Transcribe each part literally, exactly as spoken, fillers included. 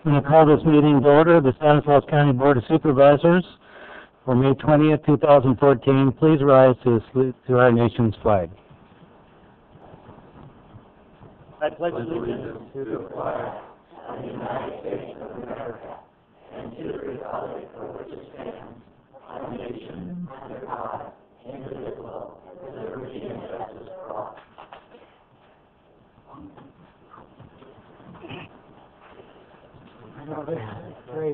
I'm going to call this meeting to order. The Stanislaus County Board of Supervisors for May twentieth, two thousand fourteen. Please rise to salute to our nation's flag. I pledge allegiance to the flag of the United States of America and to the republic for which it stands, one nation, under God, indivisible, with liberty and justice for all. Great.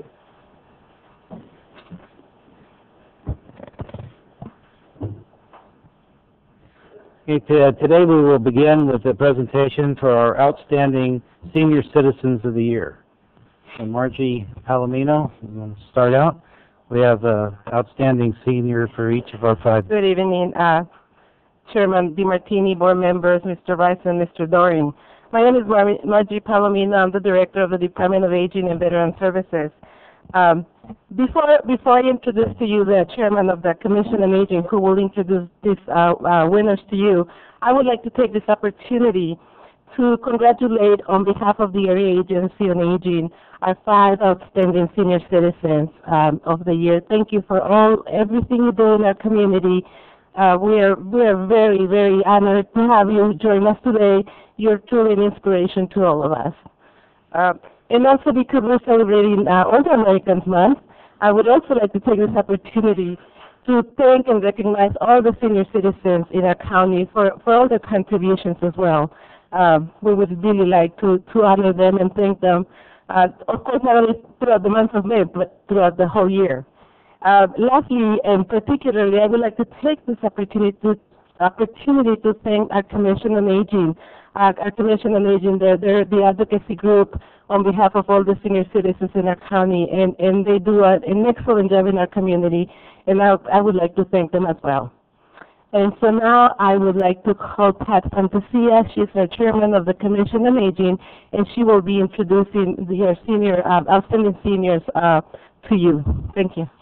Okay, today we will begin with a presentation for our outstanding Senior Citizens of the Year. And Margie Palomino, I'm going to start out. We have an outstanding senior for each of our five. Good evening, uh, Chairman DeMartini, board members, Mister Rice and Mister Doring. My name is Mar Margie Palomino. I'm the Director of the Department of Aging and Veteran Services. Um, before, before I introduce to you the Chairman of the Commission on Aging, who will introduce these uh, uh, winners to you, I would like to take this opportunity to congratulate, on behalf of the Area Agency on Aging, our five outstanding senior citizens um, of the year. Thank you for all everything you do in our community. Uh, we are we are very, very honored to have you join us today. You're truly an inspiration to all of us. Uh, and also because we're celebrating uh, Older Americans Month, I would also like to take this opportunity to thank and recognize all the senior citizens in our county for, for all their contributions as well. Um, we would really like to, to honor them and thank them, uh, of course, not only throughout the month of May, but throughout the whole year. Uh, lastly, and particularly, I would like to take this opportunity to, opportunity to thank our Commission on Aging. Uh, our Commission on Aging, they're, they're the advocacy group on behalf of all the senior citizens in our county, and, and they do a, an excellent job in our community, and I, I would like to thank them as well. And so now I would like to call Pat Fantasia. She's our chairman of the Commission on Aging, and she will be introducing the, our senior, uh, outstanding seniors uh, to you. Thank you.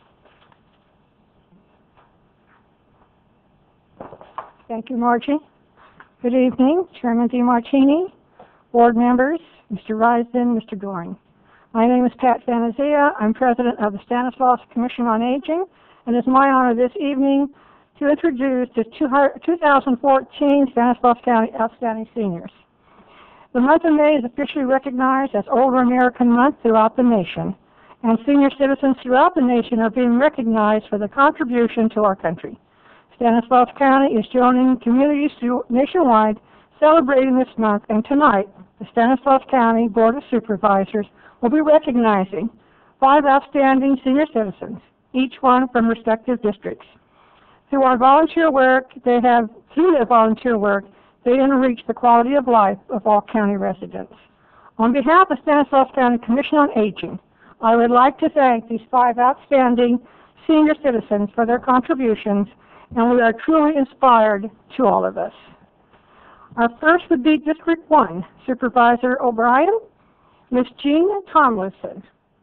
Thank you, Margie. Good evening, Chairman DeMartini, board members, Mister Risden, Mister Doring. My name is Pat Fantasia. I'm president of the Stanislaus Commission on Aging, and it's my honor this evening to introduce the two thousand fourteen Stanislaus County Outstanding Seniors. The month of May is officially recognized as Older American Month throughout the nation, and senior citizens throughout the nation are being recognized for their contribution to our country. Stanislaus County is joining communities nationwide celebrating this month, and tonight the Stanislaus County Board of Supervisors will be recognizing five outstanding senior citizens, each one from respective districts. Through our volunteer work, they have, through their volunteer work, they enrich the quality of life of all county residents. On behalf of Stanislaus County Commission on Aging, I would like to thank these five outstanding senior citizens for their contributions, and we are truly inspired to all of us. Our first would be District one, Supervisor O'Brien, Miz Jean Tomlinson.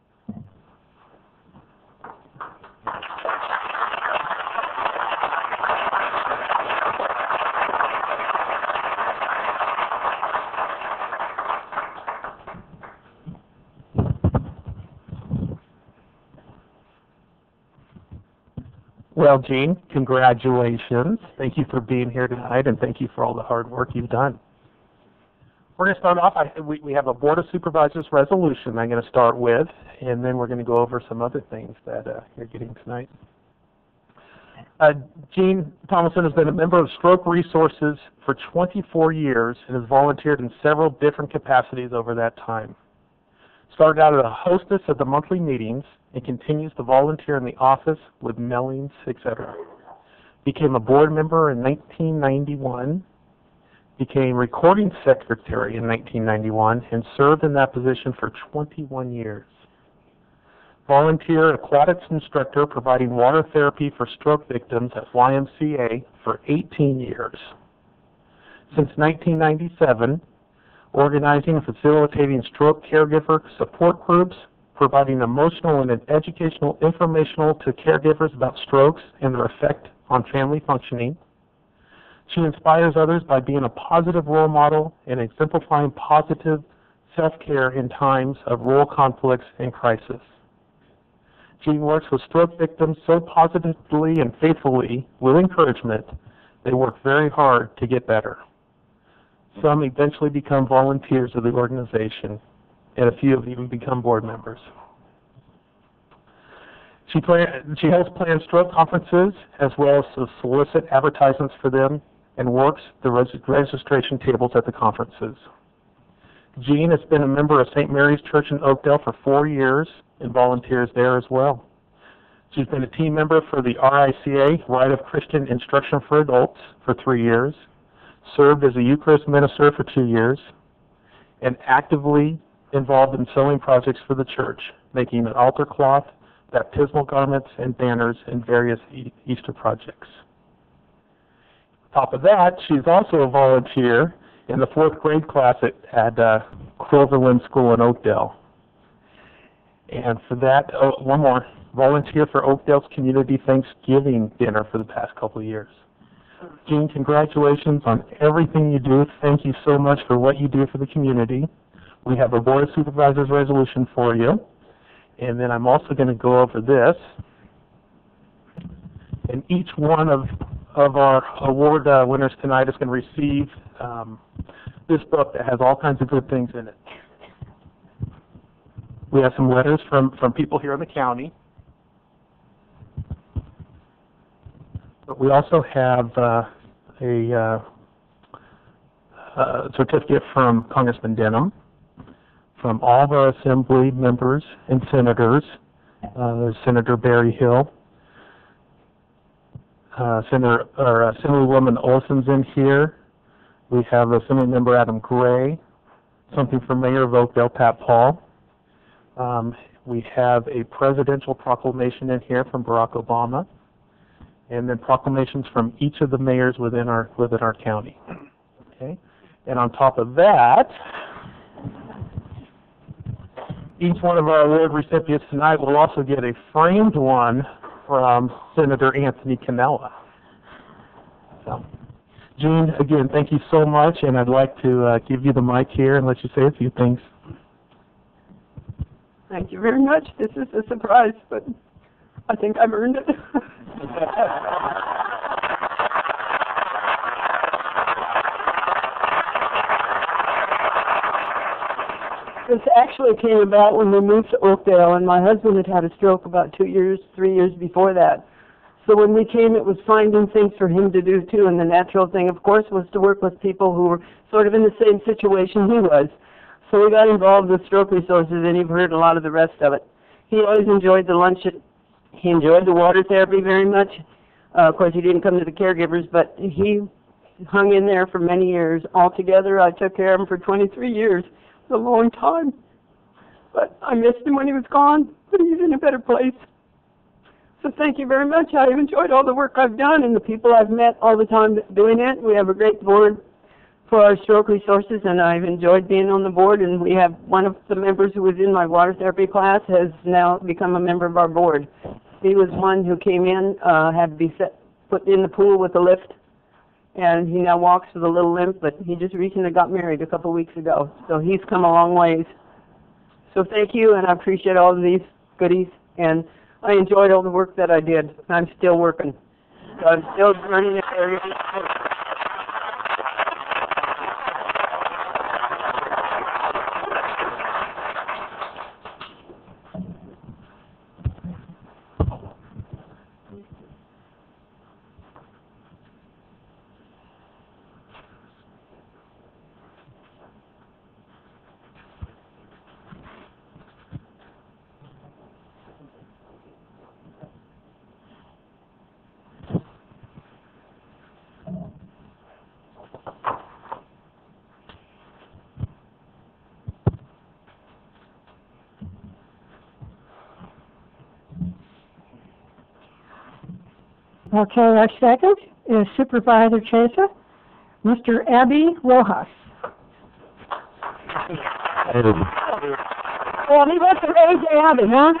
Well, Jean, congratulations. Thank you for being here tonight, and thank you for all the hard work you've done. We're going to start off, I, we, we have a Board of Supervisors resolution I'm going to start with, and then we're going to go over some other things that uh, you're getting tonight. Uh, Jean Thomason has been a member of Stroke Resources for twenty-four years and has volunteered in several different capacities over that time. Started out as a hostess at the monthly meetings and continues to volunteer in the office with mailings, et cetera. Became a board member in nineteen ninety-one, became recording secretary in nineteen ninety-one, and served in that position for twenty-one years. Volunteer aquatics instructor providing water therapy for stroke victims at Y M C A for eighteen years. Since nineteen ninety-seven, organizing and facilitating stroke caregiver support groups, providing emotional and educational informational to caregivers about strokes and their effect on family functioning. She inspires others by being a positive role model and exemplifying positive self-care in times of rural conflicts and crisis. Jean works with stroke victims so positively and faithfully with encouragement, they work very hard to get better. Some eventually become volunteers of the organization, and a few have even become board members. She, plan, she helps plan stroke conferences as well as to solicit advertisements for them and works the res registration tables at the conferences. Jean has been a member of Saint Mary's Church in Oakdale for four years and volunteers there as well. She's been a team member for the R I C A, Rite of Christian Instruction for Adults, for three years, served as a Eucharist minister for two years, and actively involved in sewing projects for the church, making an altar cloth, baptismal garments, and banners in various e Easter projects. On top of that, she's also a volunteer in the fourth grade class at, at uh, Cloverland School in Oakdale. And for that, oh, one more, volunteer for Oakdale's Community Thanksgiving dinner for the past couple of years. Jean, congratulations on everything you do. Thank you so much for what you do for the community. We have a Board of Supervisors resolution for you. And then I'm also going to go over this. And each one of, of our award uh, winners tonight is going to receive um, this book that has all kinds of good things in it. We have some letters from, from people here in the county. But we also have uh, a, uh, a certificate from Congressman Denham, from all of our Assembly members and senators. Uh, there's Senator Barry Hill. Uh, Senator, or uh, Assemblywoman Olson's in here. We have Assemblymember Adam Gray. Something from Mayor of Oakdale, Pat Paul. Um, we have a presidential proclamation in here from Barack Obama. And then proclamations from each of the mayors within our within our county. Okay, and on top of that, each one of our award recipients tonight will also get a framed one from Senator Anthony Cannella. So, Jean, again, thank you so much, and I'd like to uh, give you the mic here and let you say a few things. Thank you very much. This is a surprise, but I think I've earned it. This actually came about when we moved to Oakdale, and my husband had had a stroke about two years, three years before that. So when we came, it was finding things for him to do too, and the natural thing, of course, was to work with people who were sort of in the same situation he was. So we got involved with Stroke Resources, and you've heard a lot of the rest of it. He always enjoyed the lunch. At, he enjoyed the water therapy very much. Uh, of course, he didn't come to the caregivers, but he hung in there for many years. Altogether, I took care of him for twenty-three years. It's a long time. But I missed him when he was gone, but he's in a better place. So thank you very much. I've enjoyed all the work I've done and the people I've met all the time doing it. We have a great board for our Stroke Resources, and I've enjoyed being on the board. And we have one of the members who was in my water therapy class has now become a member of our board. He was one who came in, uh, had to be set, put in the pool with a lift, and he now walks with a little limp, but he just recently got married a couple weeks ago. So he's come a long ways. So thank you, and I appreciate all of these goodies. And I enjoyed all the work that I did. I'm still working. So I'm still running the area. Okay, our second is Supervisor Chaser, Mister Abby Rojas. Well, he went to A J Abby, huh?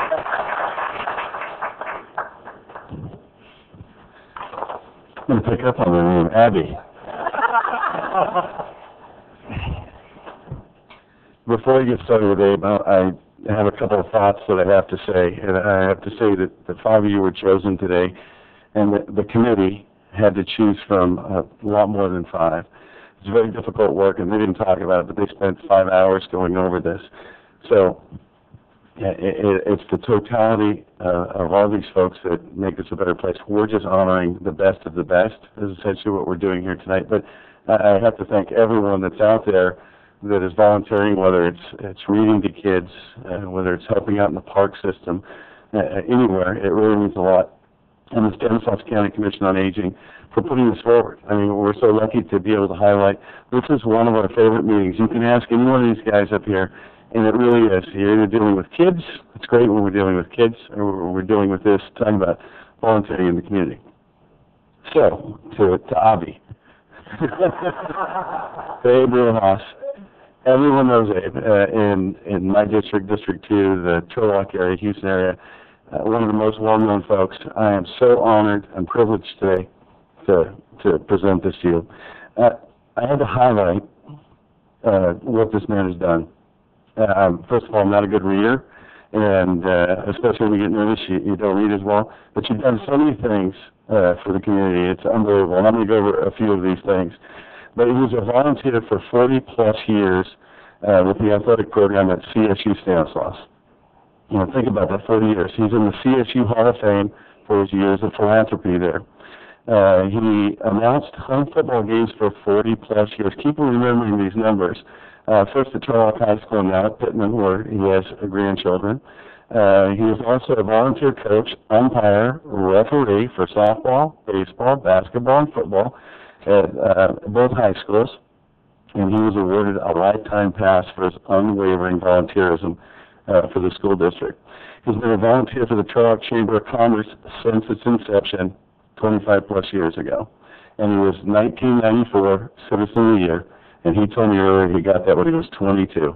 I'm going to pick up on the name Abby. before I get started with Abe, I I have a couple of thoughts that I have to say. And I have to say that the five of you were chosen today, and the, the committee had to choose from a lot more than five. It's very difficult work, and they didn't talk about it, but they spent five hours going over this. So yeah, it, it's the totality uh, of all these folks that make this a better place. We're just honoring the best of the best, is essentially what we're doing here tonight. But I, I have to thank everyone that's out there that is volunteering, whether it's it's reading to kids, uh, whether it's helping out in the park system, uh, anywhere. It really means a lot. And the Stanislaus County Commission on Aging for putting this forward. I mean, we're so lucky to be able to highlight. This is one of our favorite meetings. You can ask any one of these guys up here, and it really is. You're either dealing with kids. It's great when we're dealing with kids, or we're dealing with this, talking about volunteering in the community. So, to, to Avi. To Abe Rojas. Everyone knows Abe uh, in, in my district, District two, the Turlock area, Houston area, uh, one of the most well-known folks. I am so honored and privileged today to, to present this to you. Uh, I had to highlight uh, what this man has done. Um, first of all, I'm not a good reader, and uh, especially when you get nervous, you, you don't read as well. But you've done so many things uh, for the community. It's unbelievable. And I'm going to go over a few of these things. But he was a volunteer for forty plus years uh, with the athletic program at C S U Stanislaus. You know, think about that, forty years. He's in the C S U Hall of Fame for his years of philanthropy there. Uh, he announced home football games for forty plus years. Keep remembering these numbers. Uh, first at Turlock High School, now at Pittman, where he has grandchildren. Uh, he was also a volunteer coach, umpire, referee for softball, baseball, basketball, and football at uh, both high schools, and he was awarded a lifetime pass for his unwavering volunteerism uh, for the school district. He's been a volunteer for the Turlock Chamber of Commerce since its inception twenty-five plus years ago, and he was nineteen ninety-four Citizen of the Year, and he told me earlier he got that when he was twenty-two.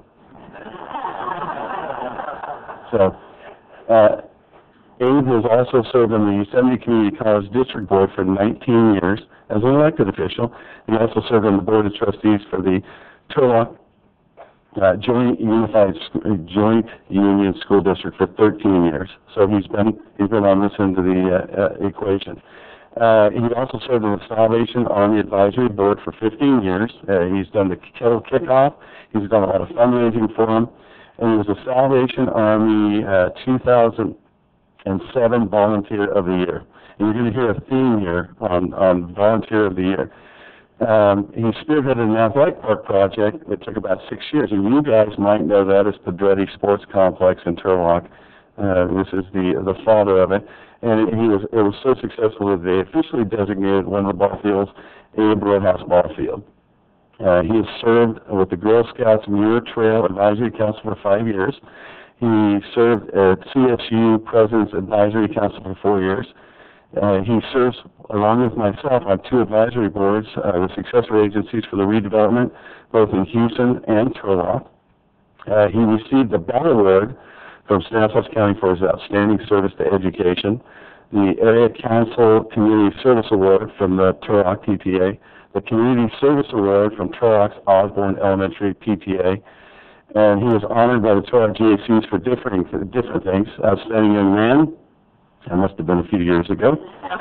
So, uh, Abe has also served on the Yosemite Community College District Board for nineteen years as an elected official. He also served on the Board of Trustees for the Turlock uh, Joint Unified Joint Union School District for thirteen years. So he's been he's been on this end of the uh, uh, equation. Uh, he also served on the Salvation Army Advisory Board for fifteen years. Uh, he's done the Kettle Kickoff. He's done a lot of fundraising for him. And he was a Salvation Army uh, two thousand seven Volunteer of the Year. And you're going to hear a theme here on, on Volunteer of the Year. Um, he spearheaded an athletic park project that took about six years. And you guys might know that as the Pedretti Sports Complex in Turlock. Uh, this is the the father of it. And it, he was it was so successful that they officially designated one of the ball fields Abe Rojas Ball Field. Uh, he has served with the Girl Scouts Muir Trail Advisory Council for five years. He served at C S U President's Advisory Council for four years. Uh, he serves, along with myself, on two advisory boards, uh, the successor agencies for the redevelopment, both in Houston and Turlock. Uh, he received the Bell Award from Stanislaus County for his outstanding service to education, the Area Council Community Service Award from the Turlock P T A, the Community Service Award from Turlock's Osborne Elementary P T A, and he was honored by the Turlock G A Cs for different, for different things. Outstanding Young Man, that must have been a few years ago,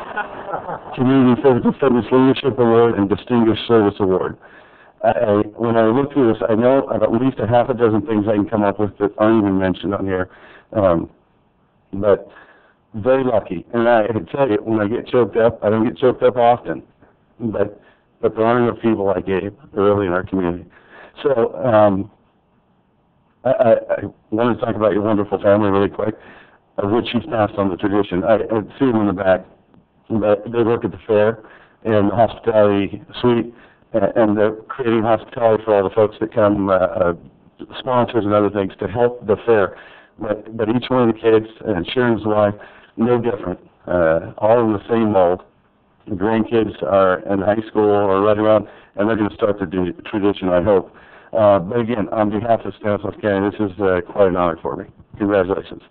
Community Physical Fitness Leadership Award, and Distinguished Service Award. I, I, when I look through this, I know of at least a half a dozen things I can come up with that aren't even mentioned on here, um, but very lucky. And I can tell you, when I get choked up, I don't get choked up often, but but there aren't enough people like Abe early in our community. So um, I, I, I want to talk about your wonderful family really quick, of which you've passed on the tradition. I, I see them in the back. But they work at the fair and the hospitality suite, and they're creating hospitality for all the folks that come, uh, uh, sponsors and other things to help the fair. But, but each one of the kids, and Sharon's wife, no different, uh, all in the same mold. The grandkids are in high school or right around, and they're going to start the tradition, I hope. Uh, but again, on behalf of Stanislaus County, this is uh, quite an honor for me. Congratulations.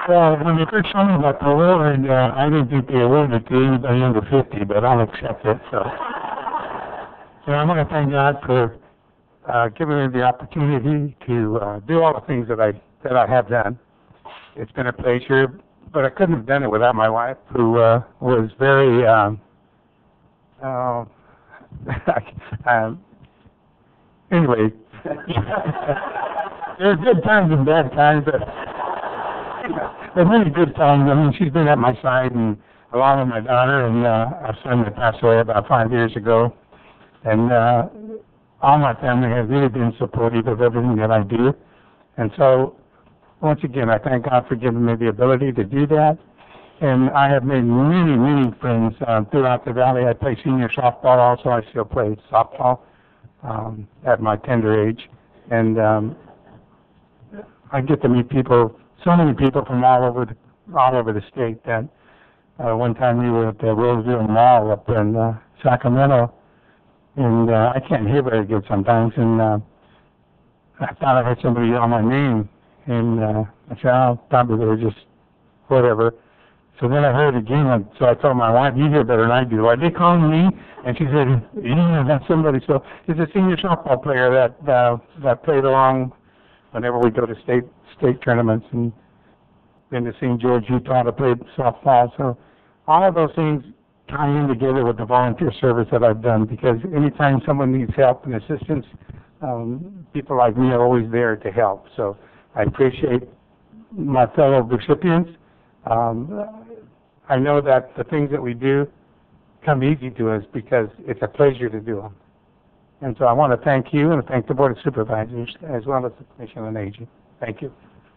Well, when they first told me about the award, uh, I didn't think they awarded it to anybody under fifty, but I'll accept it. So, so I want to thank God for uh, giving me the opportunity to uh, do all the things that I that I have done. It's been a pleasure, but I couldn't have done it without my wife, who uh, was very. Um, uh, um, anyway, there's good times and bad times, but. But really good times. I mean, she's been at my side, and along with my daughter and uh, our son that passed away about five years ago. And uh, all my family has really been supportive of everything that I do. And so, once again, I thank God for giving me the ability to do that. And I have made many, many friends uh, throughout the valley. I play senior softball also. I still play softball um, at my tender age. And um, I get to meet people. So many people from all over the, all over the state that uh, one time we were at the Roseville Mall up in uh, Sacramento, and uh, I can't hear very good sometimes, and uh, I thought I heard somebody yell my name, and uh, I said, oh, probably they were just whatever. So then I heard it again, and so I told my wife, you hear better than I do. Are they calling me? And she said, yeah, that's somebody. So it's a senior softball player that uh, that played along whenever we go to state state tournaments, and been to Saint George, Utah to play softball. So all of those things tie in together with the volunteer service that I've done, because anytime someone needs help and assistance, um, people like me are always there to help. So I appreciate my fellow recipients. Um, I know that the things that we do come easy to us because it's a pleasure to do them. And so I want to thank you and thank the Board of Supervisors as well as the Commission on Aging. Thank you.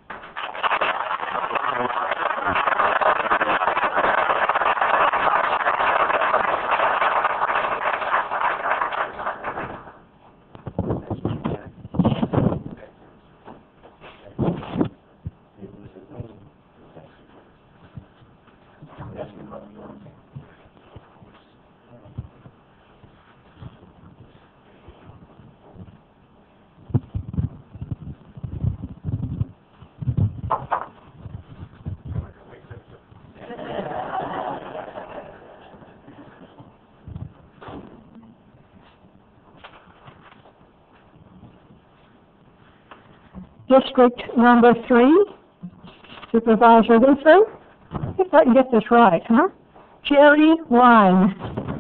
District number three, Supervisor Lutheran. If I can get this right, huh? Jerry Ryan.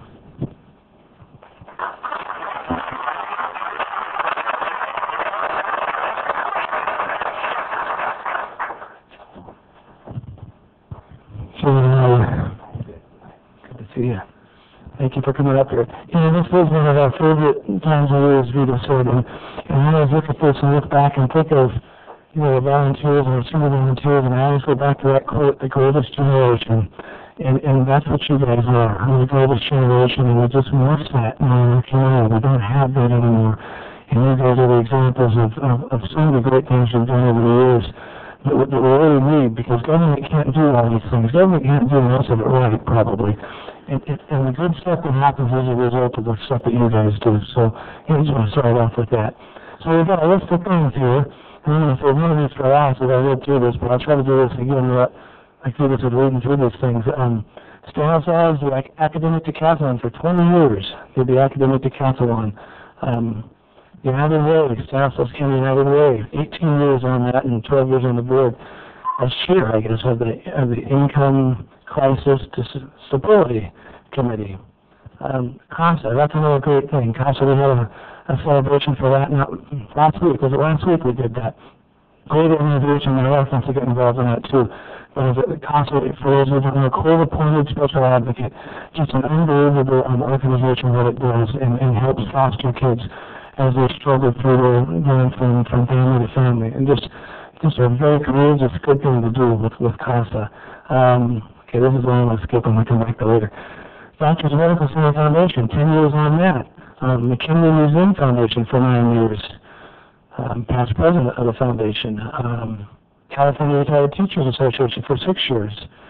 So, uh, good to see you. Thank you for coming up here. You know, this was one of our favorite times of year as Vito said, and, and I always look at this and look back and think of, you know, the volunteers and the summer volunteers, and I always go back to that quote, the greatest generation. And, and that's what you guys are, the greatest generation, and we just miss that in our community. We don't have that anymore. And you guys are the examples of, of, of some of the great things you've done over the years that, that we really need, because government can't do all these things. Government can't do most of it right, probably. And, and, and the good stuff that happens as a result of the stuff that you guys do. So I just want to start off with that. So we've got a list of things here. I don't know if one of these for last as I read through this, but I'll try to do this again. Uh, I feel this is reading through these things. Um, Stanislaus did like academic decathlon for twenty years. Did the academic decathlon. Um, United Way, Stanislaus County United Way, eighteen years on that and twelve years on the board as chair, I guess, of the, of the Income Crisis Stability Committee. Um, CASA, that's another great thing. CASA, we had a, a celebration for that not last week. Was it last week we did that? Great organization, and I want to get involved in that too. But as a CASA, for those who don't know, court-appointed special advocate, just an unbelievable um, organization what it does, and, and helps foster kids as they struggle through their going from, from family to family. And just just a very courageous, good thing to do with, with CASA. Um, okay, this is one I'm going to skip and we'll come back to later. Doctors Medical Center Foundation, ten years on that. Um, McKinley Museum Foundation for nine years. Um, past president of the foundation. Um, California Retired Teachers Association for six years.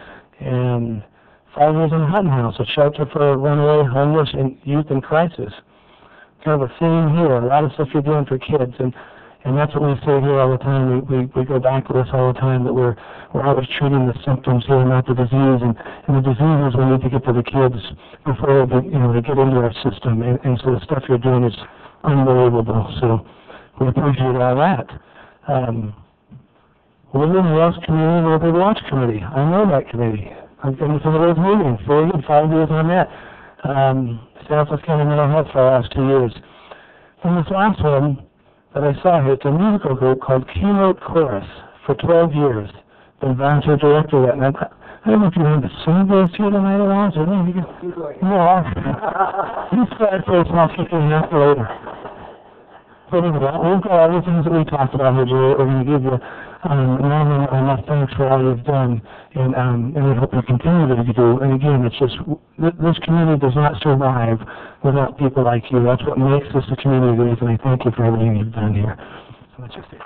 And five years in the Hutton House, a shelter for runaway, homeless, and youth in crisis. Kind of a theme here, a lot of stuff you're doing for kids. And And that's what we say here all the time. We, we, we go back to this all the time, that we're, we're always treating the symptoms here, not the disease. And, and the diseases we need to get to the kids before they, you know, they get into our system. And, and so the stuff you're doing is unbelievable. So we appreciate all that. Um, Women Loves Community Neighborhood Watch Committee. I know that committee. I've been to some of those meetings, four and five years on that. Um, Southwest County Mental Health for the last two years. And this last one that I saw here, it's a musical group called Keynote Chorus for twelve years. Been volunteer director of that. And I, I don't know if you want to sing those here tonight at all, or no, you can, no, you start first and I'll kick in after later. But anyway, we've got all the things that we talked about here, Julie. We're going to give you um, more than enough thanks for all you've done, and, um, and we hope you continue to do. And again, it's just, th this community does not survive without people like you. That's what makes this a community, and I thank you for everything you've done here. So that's just it.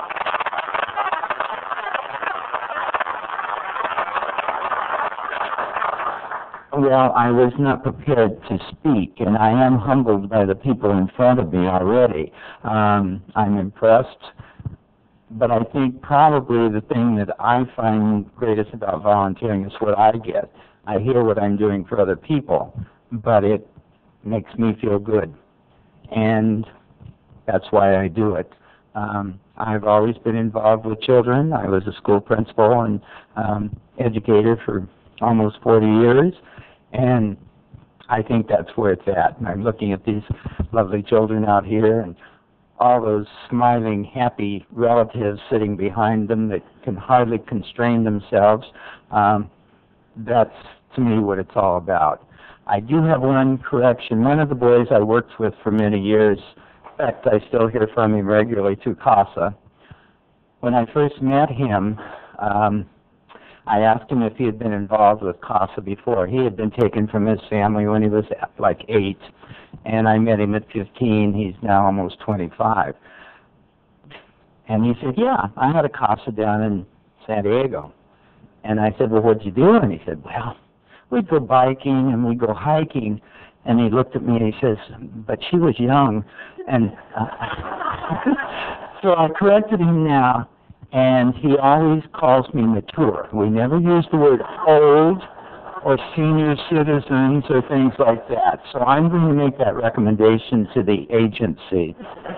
Well, I was not prepared to speak, and I am humbled by the people in front of me already. Um, I'm impressed, but I think probably the thing that I find greatest about volunteering is what I get. I hear what I'm doing for other people, but it makes me feel good, and that's why I do it. Um, I've always been involved with children. I was a school principal and um, educator for almost forty years. And I think that's where it's at. And I'm looking at these lovely children out here and all those smiling, happy relatives sitting behind them that can hardly constrain themselves. Um, that's, to me, what it's all about. I do have one correction. One of the boys I worked with for many years, in fact, I still hear from him regularly through CASA. When I first met him, um, I asked him if he had been involved with CASA before. He had been taken from his family when he was like eight, and I met him at fifteen. He's now almost twenty-five. And he said, yeah, I had a CASA down in San Diego. And I said, well, what'd you do? And he said, well, we'd go biking and we'd go hiking. And he looked at me and he says, but she was young. And uh, so I corrected him now. And he always calls me mature. We never use the word old or senior citizens or things like that. So I'm going to make that recommendation to the agency.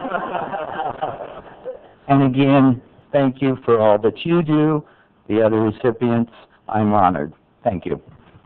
And again, thank you for all that you do. The other recipients, I'm honored. Thank you.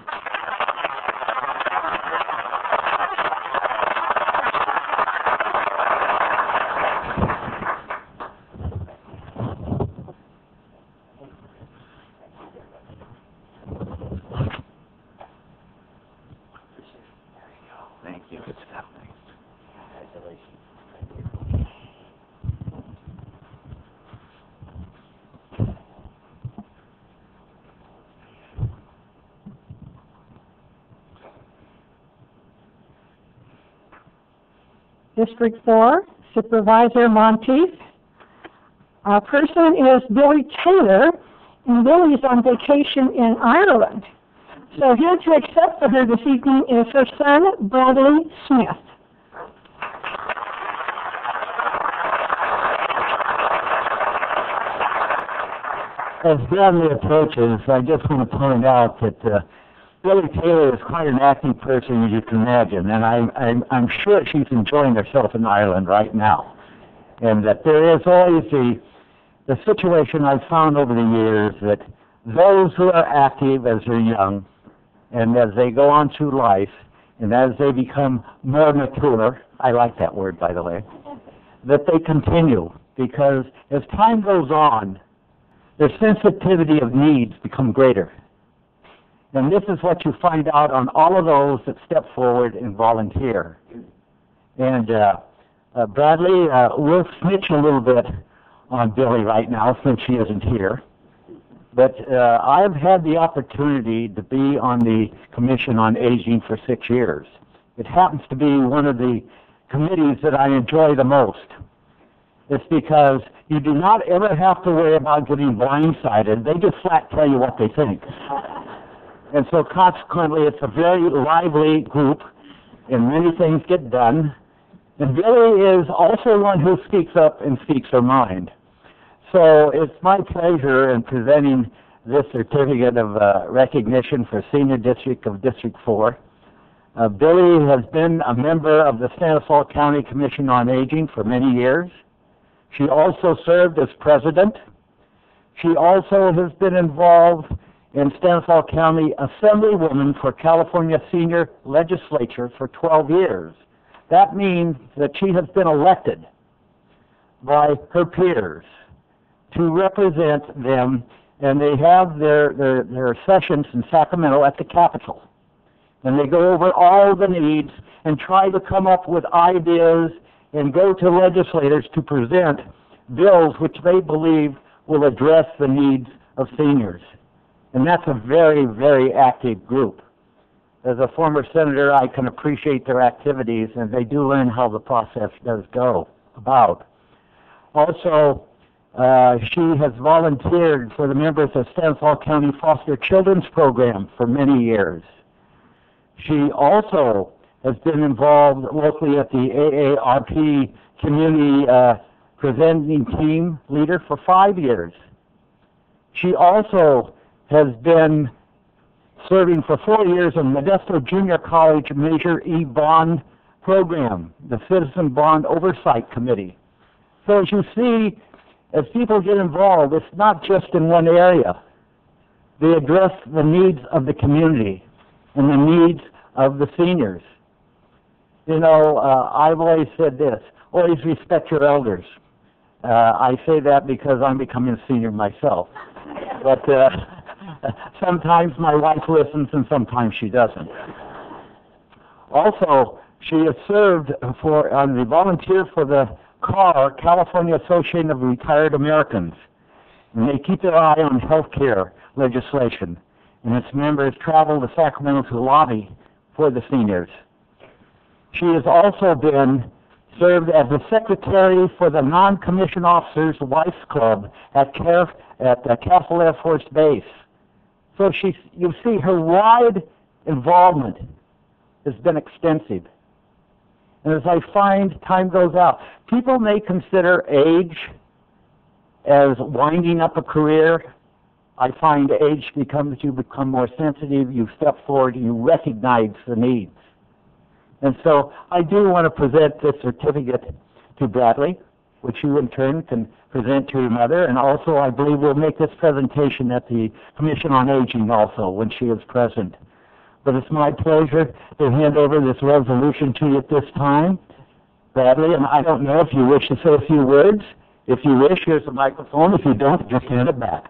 District four, Supervisor Monteith. Our person is Billy Taylor, and Billy's on vacation in Ireland. So here to accept for her this evening is her son, Bradley Smith. As Bradley approaches, I just want to point out that uh, Billy Taylor is quite an active person, as you can imagine, and I'm, I'm, I'm sure she's enjoying herself in Ireland right now. And that there is always the, the situation I've found over the years that those who are active as they're young, and as they go on through life, and as they become more mature, I like that word, by the way, that they continue, because as time goes on, their sensitivity of needs become greater. And this is what you find out on all of those that step forward and volunteer. And uh, uh, Bradley, uh, we'll snitch a little bit on Billy right now since she isn't here. But uh, I've had the opportunity to be on the Commission on Aging for six years. It happens to be one of the committees that I enjoy the most. It's because you do not ever have to worry about getting blindsided. They just flat tell you what they think. And so consequently, it's a very lively group, and many things get done. And Billy is also one who speaks up and speaks her mind. So it's my pleasure in presenting this certificate of uh, recognition for Senior District of District four. Uh, Billy has been a member of the Stanislaus County Commission on Aging for many years. She also served as president. She also has been involved in Stanislaus County Assemblywoman for California Senior Legislature for twelve years. That means that she has been elected by her peers to represent them, and they have their, their, their sessions in Sacramento at the Capitol. And they go over all the needs and try to come up with ideas and go to legislators to present bills which they believe will address the needs of seniors. And that's a very, very active group. As a former senator, I can appreciate their activities, and they do learn how the process does go about. Also, uh, she has volunteered for the members of Stanislaus County Foster Children's Program for many years. She also has been involved locally at the A A R P Community uh, Presenting Team leader for five years. She also has been serving for four years in Modesto Junior College Measure E Bond Program, the Citizen Bond Oversight Committee. So as you see, as people get involved, it's not just in one area. They address the needs of the community and the needs of the seniors. You know, uh, I've always said this, always respect your elders. Uh, I say that because I'm becoming a senior myself. But uh, sometimes my wife listens and sometimes she doesn't. Also, she has served for on the volunteer for the C A R, California Association of Retired Americans. And they keep their eye on health care legislation. And its members travel to Sacramento to lobby for the seniors. She has also been served as the secretary for the Non-Commissioned Officers Wives Club at, Car at uh, Castle Air Force Base. So she, you see, her wide involvement has been extensive. And as I find time goes out, people may consider age as winding up a career. I find age becomes, you become more sensitive, you step forward, you recognize the needs. And so I do want to present this certificate to Bradley, which you in turn can present to your mother, and also I believe we'll make this presentation at the Commission on Aging also when she is present. But it's my pleasure to hand over this resolution to you at this time, Bradley, and I don't know if you wish to say a few words. If you wish, here's the microphone. If you don't, just hand it back.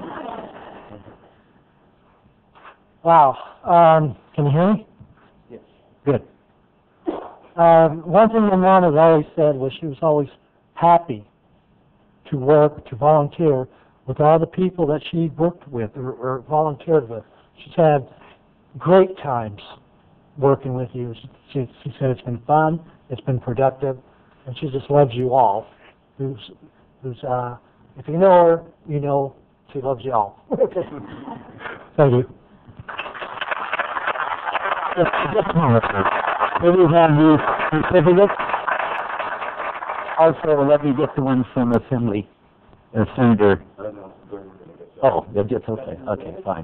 Wow. Um, can you hear me? Yes. Good. Um, one thing my mom has always said was she was always happy to work, to volunteer with all the people that she worked with or, or volunteered with. She's had great times working with you. She, she said it's been fun, it's been productive, and she just loves you all. Who's, who's, uh, if you know her, you know she loves you all. Thank you. Just a moment, please. Here we have these certificates. Also, let me get the one from Assembly, uh, Senator. Oh, they're just okay. Okay, fine.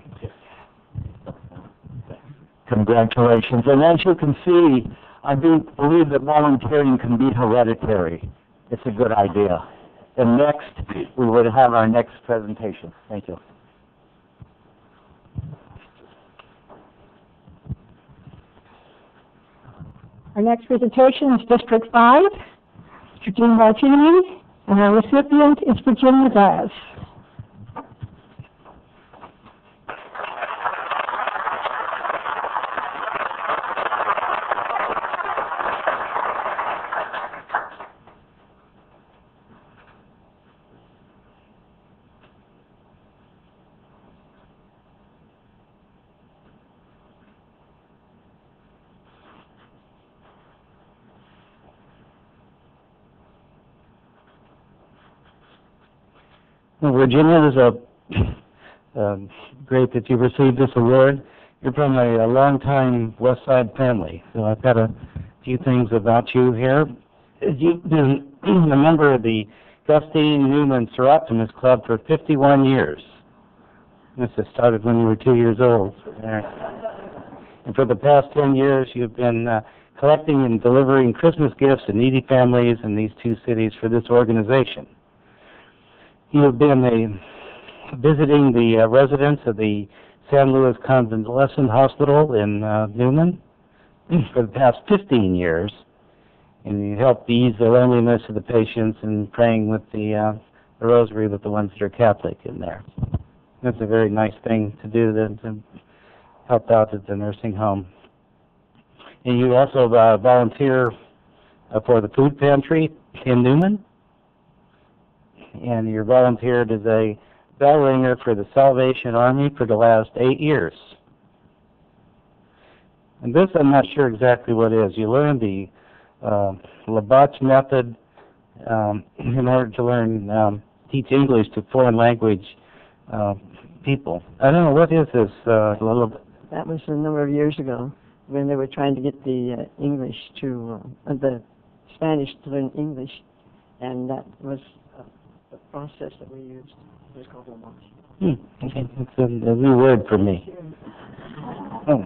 Congratulations. And as you can see, I do believe that volunteering can be hereditary. It's a good idea. And next, we would have our next presentation. Thank you. Our next presentation is District five, Mister Gene Martini, and our recipient is Virginia Vaz. Well, Virginia, it is a, um, great that you've received this award. You're from a, a long-time West Side family, so I've got a few things about you here. you've been a member of the Gustine Newman Seroptimus Club for fifty-one years. This has started when you were two years old. And for the past ten years, you've been uh, collecting and delivering Christmas gifts to needy families in these two cities for this organization. You have been a, visiting the uh, residents of the San Luis Convalescent Hospital in uh, Newman for the past fifteen years, and you help ease the loneliness of the patients and praying with the, uh, the rosary with the ones that are Catholic in there. That's a very nice thing to do, to, to help out at the nursing home. And you also uh, volunteer uh, for the food pantry in Newman, and you're volunteered as a bell ringer for the Salvation Army for the last eight years. And this I'm not sure exactly what it is. You learn the uh, Labatch method um, in order to learn, um, teach English to foreign language uh, people. I don't know, what is this uh, little bit? That was a number of years ago when they were trying to get the uh, English to, uh, the Spanish to learn English, and that was uh, the process that we used. It was called Labatch. Hmm. Okay. It's a, a new word for me. Oh.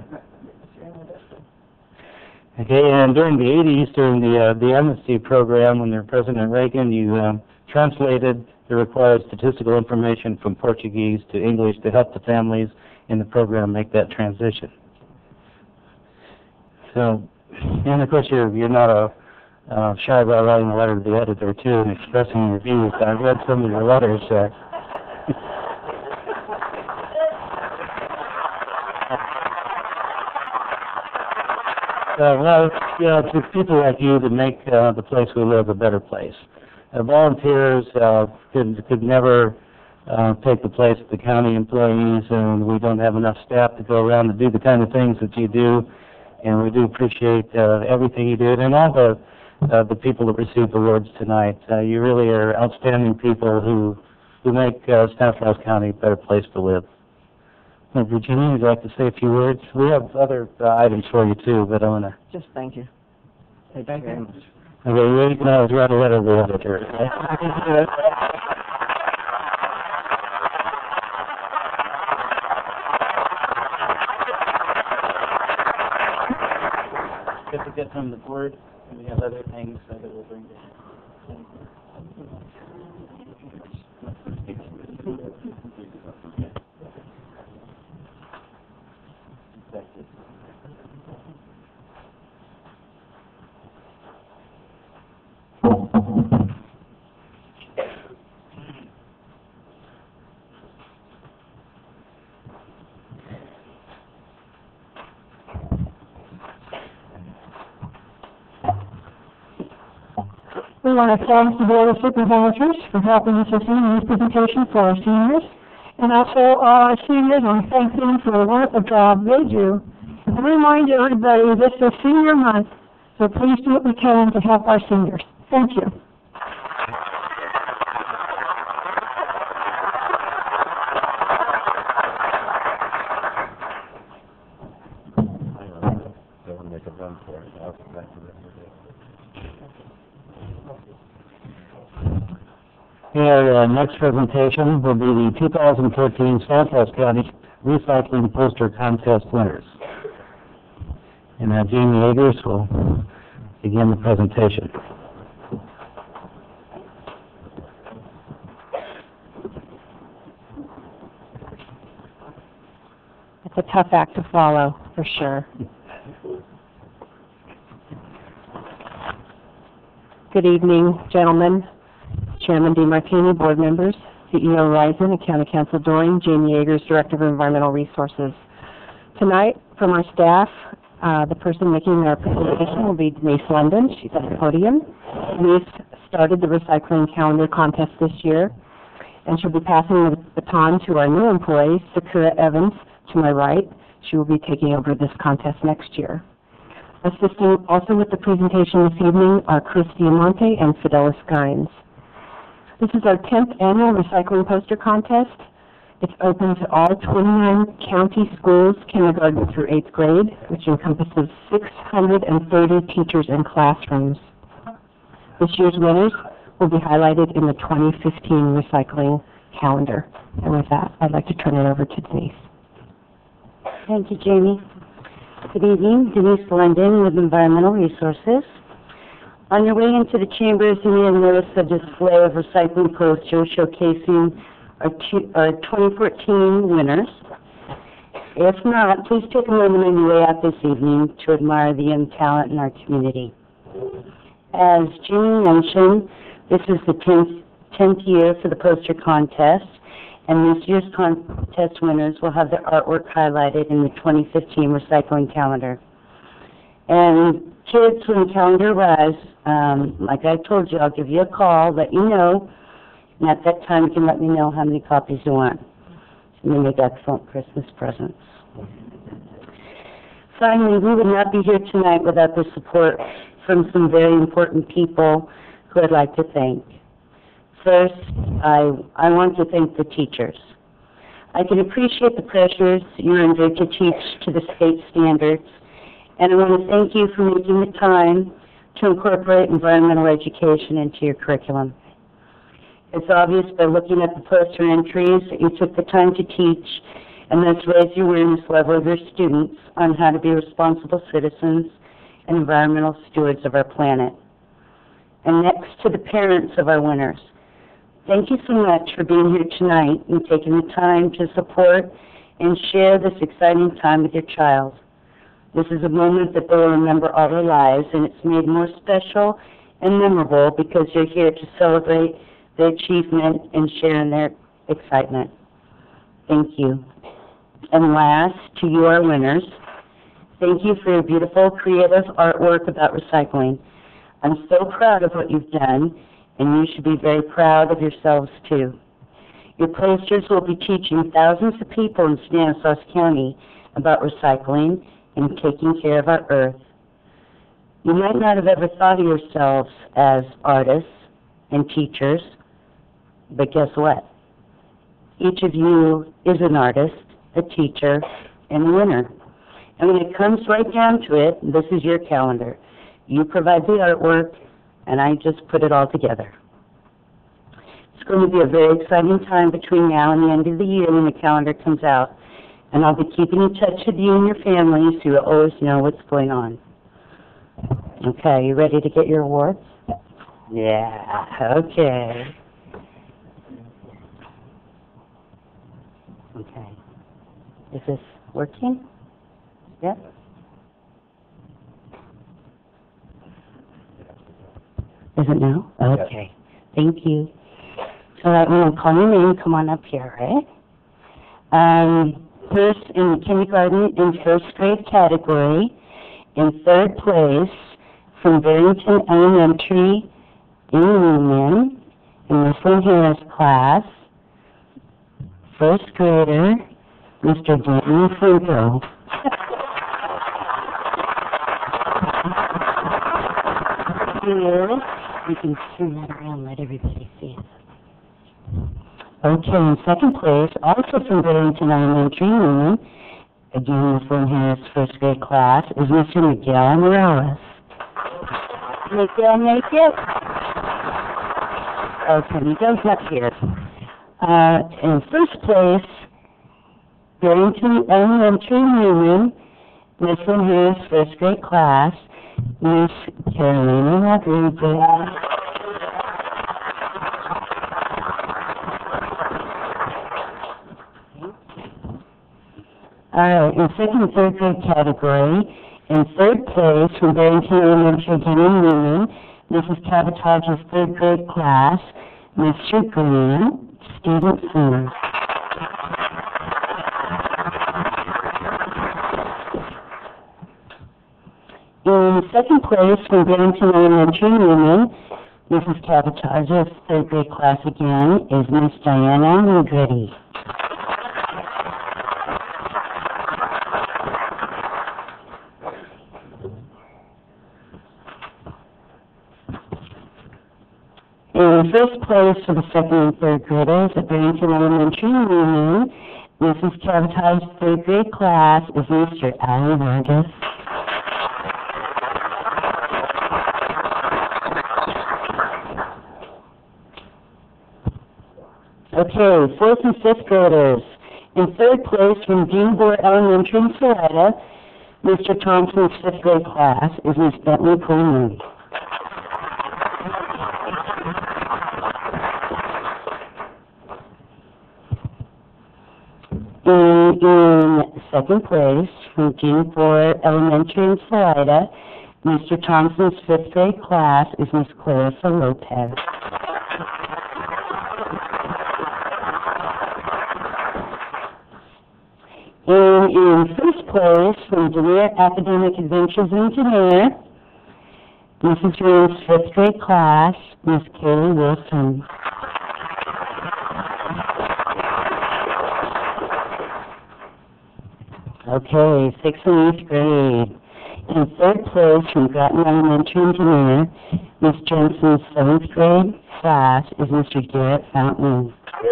Okay, and during the eighties, during the uh, the amnesty program, under President Reagan, you um, translated the required statistical information from Portuguese to English to help the families in the program make that transition. So, and of course, you're you're not a uh, shy about writing a letter to the editor too and expressing your views. I read some of your letters. Uh, Uh, well, you know, it's people like you that make uh, the place we live a better place. Uh, volunteers uh, could could never uh, take the place of the county employees, and we don't have enough staff to go around to do the kind of things that you do. And we do appreciate uh, everything you do, and all the uh, the people that received awards tonight. Uh, you really are outstanding people who who make uh, Stanislaus County a better place to live. Uh, Virginia, would you like to say a few words? We have other uh, items for you too, but I want to. Just thank you. Thank, thank you very much. Okay, well, you can always write a letter to the editor. Okay? Certificate from the board, and we have other things uh, that we'll bring down. We want to thank the Board of Supervisors for helping us with this presentation for our seniors. And also our seniors, I want to thank them for the wonderful job they do. And remind everybody this is Senior Month, so please do what we can to help our seniors. Thank you. Our uh, next presentation will be the two thousand fourteen Stanislaus County Recycling Poster Contest winners. And uh, Jamie Agers will begin the presentation. It's a tough act to follow, for sure. Good evening, gentlemen. Chairman DeMartini, board members, C E O Risen, and County Council Doring, Jamie Agers, Director of Environmental Resources. Tonight, from our staff, uh, the person making our presentation will be Denise London. She's at the podium. Denise started the recycling calendar contest this year, and she'll be passing the baton to our new employee, Sakura Evans, to my right. She will be taking over this contest next year. Assisting also with the presentation this evening are Chris Diamante and Fidelis Gines. This is our tenth annual recycling poster contest. It's open to all twenty-nine county schools, kindergarten through eighth grade, which encompasses six hundred thirty teachers and classrooms. This year's winners will be highlighted in the twenty fifteen recycling calendar. And with that, I'd like to turn it over to Denise. Thank you, Jamie. Good evening. Denise London with Environmental Resources. On your way into the chambers, you may have noticed a display of recycling posters showcasing our, two, our twenty fourteen winners. If not, please take a moment on your way out this evening to admire the young talent in our community. As Jamie mentioned, this is the tenth, tenth year for the poster contest, and this year's contest winners will have their artwork highlighted in the twenty fifteen recycling calendar. And kids, when the calendar arrives, um, like I told you, I'll give you a call, let you know, and at that time you can let me know how many copies you want. And they make excellent Christmas presents. Finally, we would not be here tonight without the support from some very important people who I'd like to thank. First, I, I want to thank the teachers. I can appreciate the pressures you're under to teach to the state standards, and I want to thank you for making the time to incorporate environmental education into your curriculum. It's obvious by looking at the poster entries that you took the time to teach and thus raise the awareness level of your students on how to be responsible citizens and environmental stewards of our planet. And next to the parents of our winners, thank you so much for being here tonight and taking the time to support and share this exciting time with your child. This is a moment that they'll remember all their lives, and it's made more special and memorable because you're here to celebrate their achievement and share in their excitement. Thank you. And last, to you, our winners, thank you for your beautiful, creative artwork about recycling. I'm so proud of what you've done, and you should be very proud of yourselves, too. Your posters will be teaching thousands of people in Stanislaus County about recycling and taking care of our earth. You might not have ever thought of yourselves as artists and teachers, but guess what? Each of you is an artist, a teacher, and a winner. And when it comes right down to it, this is your calendar. You provide the artwork, and I just put it all together. It's going to be a very exciting time between now and the end of the year when the calendar comes out. And I'll be keeping in touch with you and your families so you'll always know what's going on. Okay, you ready to get your awards? Yeah, okay. Okay. Is this working? Yep. Is it now? Okay. Thank you. So that when I call your name, come on up here, right? Um, first in the kindergarten and first grade category, in third place from Barrington Elementary in Newman, in Miss Lynn Harris class, first grader, Mister Danny Frugo. Here, you can turn that around and let everybody see it. Okay, in second place, also from Barrington Elementary, Newman, again Miss Lynn Harris first grade class, is Mister Miguel Morales. Miguel, make it? Okay, Miguel's not here. Uh, in first place, Barrington Elementary, Newman, Miss Lynn Harris first grade class, Miss Carolina Rodriguez. All right, in second and third grade category, in third place from Barrington Elementary again in Newman, Missus Cabatage's third grade class, Mister Grant Stevenson. In second place from Barrington Elementary, Newman, Missus Cabatage's third grade class again is Miss Diana Negretti. In first place for the second and third graders at Barrington Elementary, Newman, Missus Cabatage's third grade class is Mister Ali Vargas. Okay, fourth and fifth graders. In third place from Deanboro Elementary in Salida, Mister Thompson's fifth grade class is Miss Bentley Coleman. And in second place from Deanboro Elementary in Salida, Mister Thompson's fifth grade class is Miss Clarissa Lopez. And in first place from Denier Academic Adventures in Denier, Missus Reed's fifth grade class, Miss Kaylee Wilson. Okay, sixth and eighth grade. In third place from Groton Elementary in Denier, Miss Jensen's seventh grade class is Mister Garrett Fountain.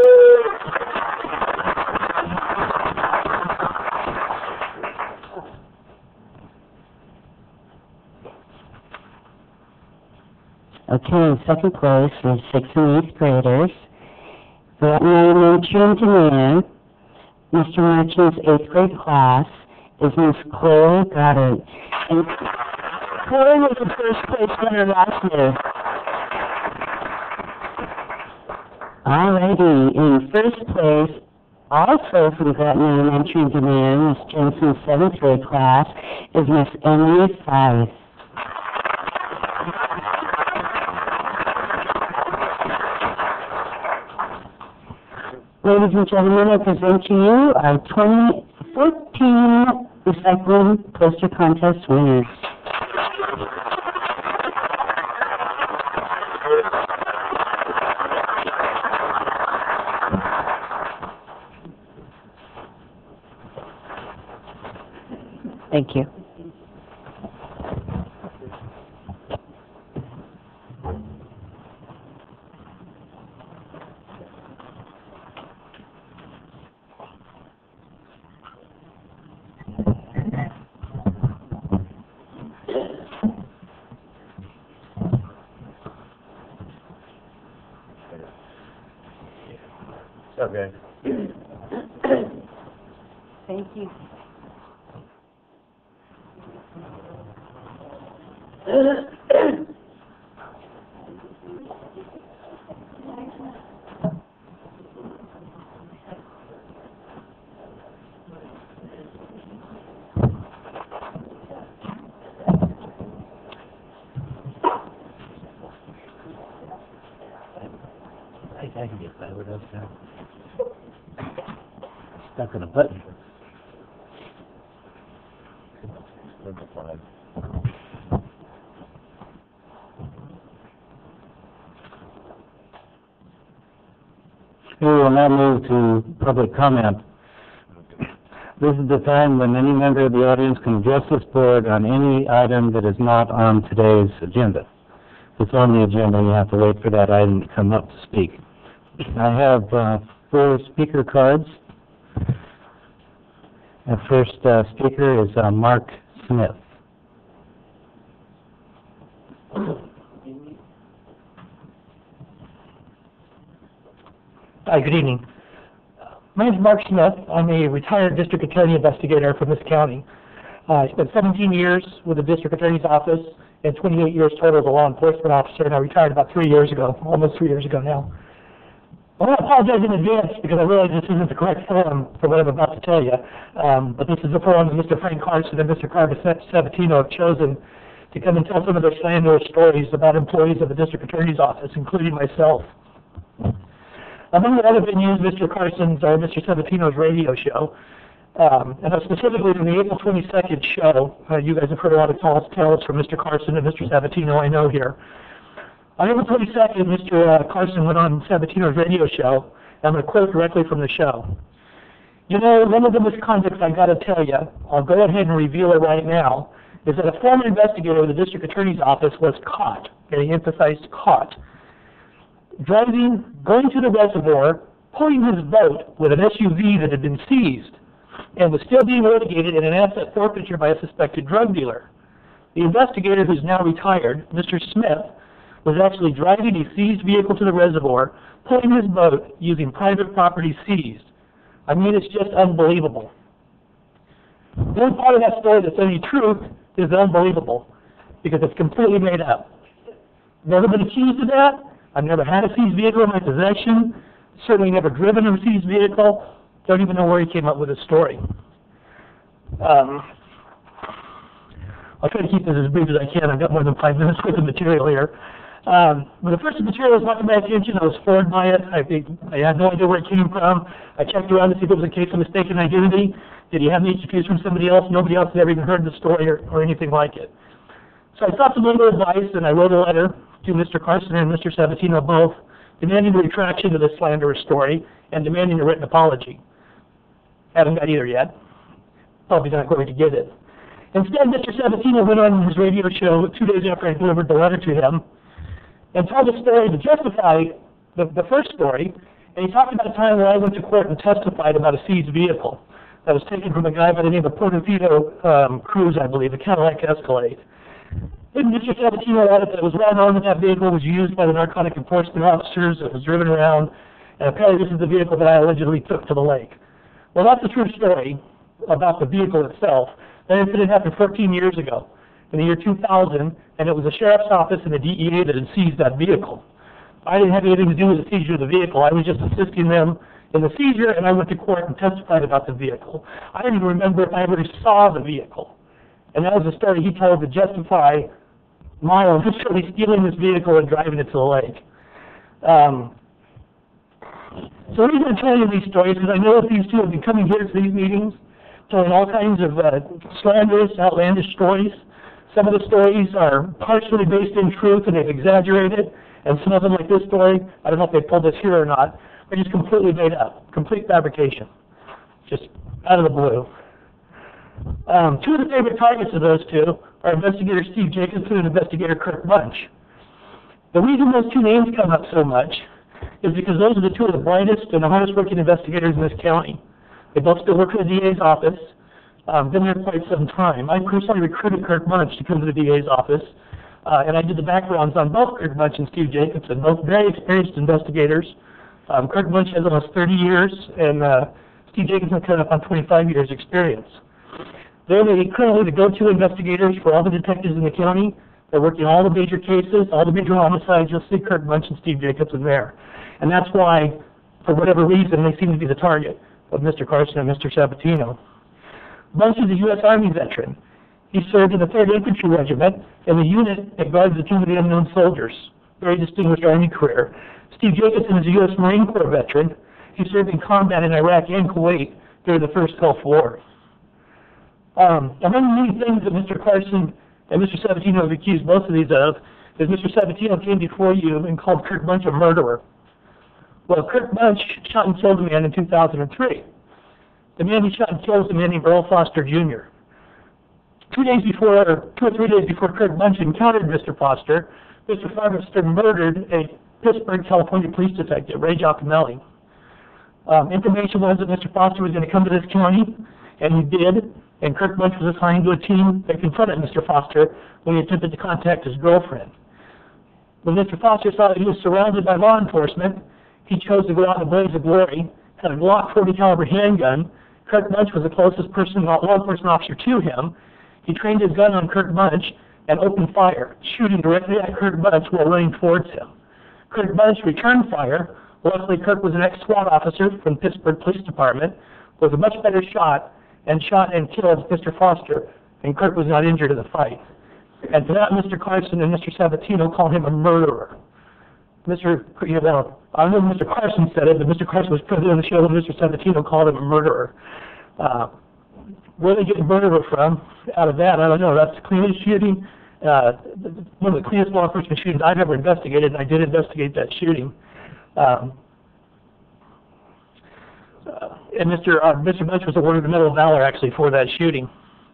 Okay, second place for sixth and eighth graders. Groton Elementary in Denier, Mister Martin's eighth grade class is Miss Chloe Goddard. And Chloe was the first place winner last year. Alrighty, in first place, also from Groton Elementary in Denier, Miss Jensen's seventh grade class is Miss Emily Fife. Ladies and gentlemen, I present to you our twenty fourteen Recycling Poster Contest winners. Thank you. Okay. Thank you. I, I can get by without that. Stuck on a button. We will now move to public comment. This is the time when any member of the audience can address this board on any item that is not on today's agenda. If it's on the agenda, you have to wait for that item to come up to speak. I have uh, four speaker cards. The first uh, speaker is uh, Mark Smith. Hi, good evening. My name is Mark Smith. I'm a retired district attorney investigator from this county. Uh, I spent seventeen years with the district attorney's office and twenty-eight years total as a law enforcement officer, and I retired about three years ago, almost three years ago now. I want to apologize in advance because I realize this isn't the correct forum for what I'm about to tell you, um, but this is the forum that Mister Frank Carson and Mister Carver Sabatino have chosen to come and tell some of their slanderous stories about employees of the district attorney's office, including myself. Among the other venues, Mister Carson's or Mister Sabatino's radio show, um, and specifically in the April twenty-second show, uh, you guys have heard a lot of tales, tales from Mister Carson and Mister Sabatino, I know here. On April twenty-second, Mister Uh, Carson went on Sabatino's radio show, and I'm going to quote directly from the show. You know, one of the misconducts I got to tell you, I'll go ahead and reveal it right now, is that a former investigator of the district attorney's office was caught, and he emphasized caught, driving, going to the reservoir, pulling his boat with an S U V that had been seized, and was still being litigated in an asset forfeiture by a suspected drug dealer. The investigator, who's now retired, Mister Smith, was actually driving a seized vehicle to the reservoir, pulling his boat using private property seized. I mean, it's just unbelievable. The only part of that story that's any truth is unbelievable, because it's completely made up. Never been accused of that. I've never had a seized vehicle in my possession. Certainly never driven a seized vehicle. Don't even know where he came up with this story. Um, I'll try to keep this as brief as I can. I've got more than five minutes worth of material here. Um, when the first material was brought to my attention, I was floored by it. I, I had no idea where it came from. I checked around to see if it was a case of mistaken identity. Did he have the H Ps from somebody else? Nobody else had ever even heard the story or, or anything like it. So I sought some legal advice, and I wrote a letter to Mister Carson and Mister Sabatino both, demanding the retraction of this slanderous story and demanding a written apology. Haven't got either yet. Probably not going to get it. Instead, Mister Sabatino went on his radio show two days after I delivered the letter to him and told a story to justify the, the first story, and he talked about a time where I went to court and testified about a seized vehicle that was taken from a guy by the name of Portofino um, Cruz, I believe, a Cadillac Escalade. And Mister Sabatino added that it was well known that that vehicle was used by the narcotic enforcement officers, it was driven around, and apparently this is the vehicle that I allegedly took to the lake. Well, that's a true story about the vehicle itself. That incident happened fourteen years ago, in the year two thousand, and it was the sheriff's office and the D E A that had seized that vehicle. I didn't have anything to do with the seizure of the vehicle. I was just assisting them in the seizure, and I went to court and testified about the vehicle. I don't even remember if I ever saw the vehicle. And that was the story he told to justify my own literally stealing this vehicle and driving it to the lake. Um, so the reason I'm telling you these stories is I know that these two have been coming here to these meetings, telling all kinds of uh, slanderous, outlandish stories. Some of the stories are partially based in truth and they've exaggerated, and some of them, like this story, I don't know if they pulled this here or not, are just completely made up, complete fabrication, just out of the blue. Um, two of the favorite targets of those two are Investigator Steve Jacobson and Investigator Kirk Bunch. The reason those two names come up so much is because those are the two of the brightest and the hardest working investigators in this county. They both still work for the D A's office, um, been there quite some time. I personally recruited Kirk Bunch to come to the D A's office, uh, and I did the backgrounds on both Kirk Bunch and Steve Jacobson, both very experienced investigators. Um, Kirk Bunch has almost thirty years, and uh, Steve Jacobson coming up on twenty-five years experience. They're the, currently the go-to investigators for all the detectives in the county. They're working all the major cases, all the major homicides. You'll see Kirk Bunch and Steve Jacobson there. And that's why, for whatever reason, they seem to be the target of Mister Carson and Mister Sabatino. Bunch is a U S Army veteran. He served in the third Infantry Regiment in the unit that guards the Tomb of the Unknown Soldiers. Very distinguished Army career. Steve Jacobson is a U S Marine Corps veteran. He served in combat in Iraq and Kuwait during the first Gulf War. Um, among the many things that Mister Carson and Mister Sabatino have accused both of these of is Mister Sabatino came before you and called Kirk Bunch a murderer. Well, Kirk Bunch shot and killed a man in two thousand three. The man he shot and killed was a man named Earl Foster Junior Two days before, or two or three days before Kirk Bunch encountered Mister Foster, Mister Foster murdered a Pittsburgh, California police detective, Ray Giacomelli. Um, information was that Mister Foster was going to come to this county, and he did, and Kirk Bunch was assigned to a team that confronted Mister Foster when he attempted to contact his girlfriend. When Mister Foster saw that he was surrounded by law enforcement, he chose to go out in a blaze of glory, had a Glock forty caliber handgun. Kirk Bunch was the closest person, law enforcement officer to him. He trained his gun on Kirk Bunch and opened fire, shooting directly at Kirk Bunch while running towards him. Kirk Bunch returned fire. Luckily, Kirk was an ex-SWAT officer from the Pittsburgh Police Department, was a much better shot, and shot and killed Mister Foster, and Kirk was not injured in the fight. And for that, Mister Carson and Mister Sabatino call him a murderer. Mister You know, I don't know if Mister Carson said it, but Mister Carson was present on the show, and Mister Sabatino called him a murderer. Uh, where they get murderer from, out of that, I don't know. That's the cleanest shooting, uh, one of the cleanest law enforcement shootings I've ever investigated, and I did investigate that shooting. Um, uh, and Mister Uh, Mister Bunch was awarded the Medal of Valor, actually, for that shooting.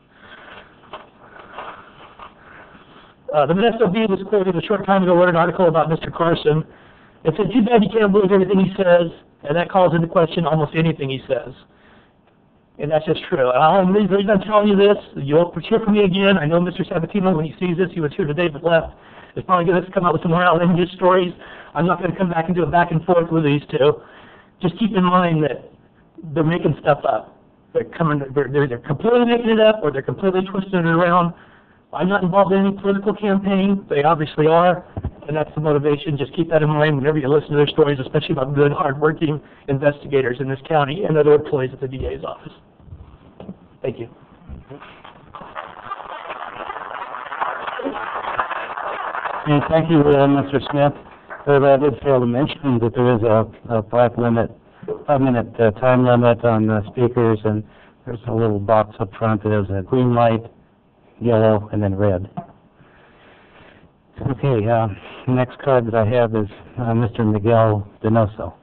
Uh, the S O B was quoted a short time ago, wrote an article about Mister Carson. It said, too bad you can't believe everything he says, and that calls into question almost anything he says. And that's just true. And I'll, the reason I'm telling you this, you'll hear from me again. I know Mister Sabatino, when he sees this, he was here today but left. is probably going to come up with some outlandish stories. I'm not going to come back and do a back and forth with these two. Just keep in mind that they're making stuff up. They're coming, they're, they're, they're completely making it up, or they're completely twisting it around. I'm not involved in any political campaign. They obviously are, and that's the motivation. Just keep that in mind whenever you listen to their stories, especially about good, hard-working investigators in this county and other employees at the D A's office. Thank you. And thank you, uh, Mister Smith. But I did fail to mention that there is a, a five limit, five minute uh, time limit on the speakers, and there's a little box up front that has a green light, yellow, and then red. Okay, uh, the next card that I have is uh, Mister Miguel Donoso.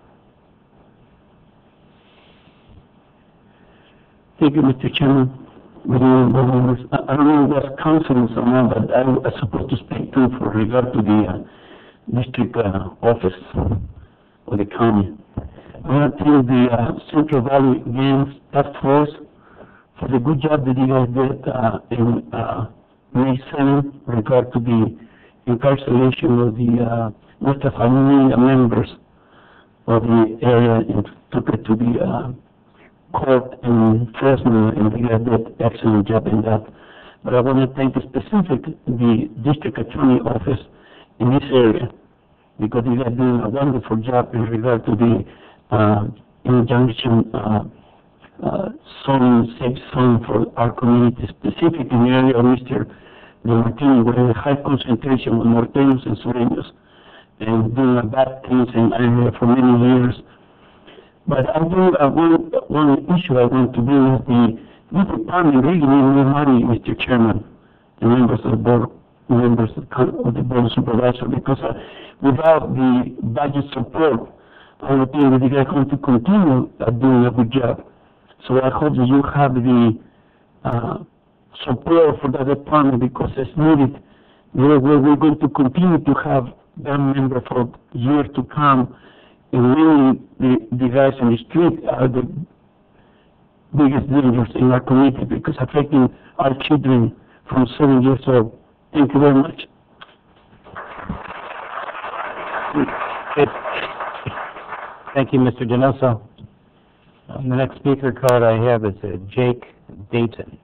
Thank you, Mister Chairman. Good evening, board members. I, I don't know if that's council or not, but I was supposed to speak to for regard to the uh, district uh, office of the county. I want to thank the uh, Central Valley Games Task Force for the good job that you guys did uh, in uh, May seventh in regard to the incarceration of the uh, West family members of the area and took it to the uh, court in Fresno, and you guys did excellent job in that. But I want to thank specifically the district attorney office in this area, because you guys doing a wonderful job in regard to the uh, injunction uh, uh, zone, safe zone for our community, specific in the area of Mister De Martini, where there's a high concentration of Norteños and Sureños, and doing bad things in the area for many years. But I do uh, one one issue I want to bring is the this department really needs more money, Mister Chairman, and members of the board, members of the board of supervisors, because uh, without the budget support, I would think that you guys going to continue uh, doing a good job. So I hope that you have the uh, support for that department, because it's needed. We're, we're going to continue to have that member for years to come. And really, the, the guys on the street are the biggest dangers in our community, because affecting our children from seven years old. Thank you very much. Thank you, Mister Donoso. Um, the next speaker card I have is uh, Jake Dayton.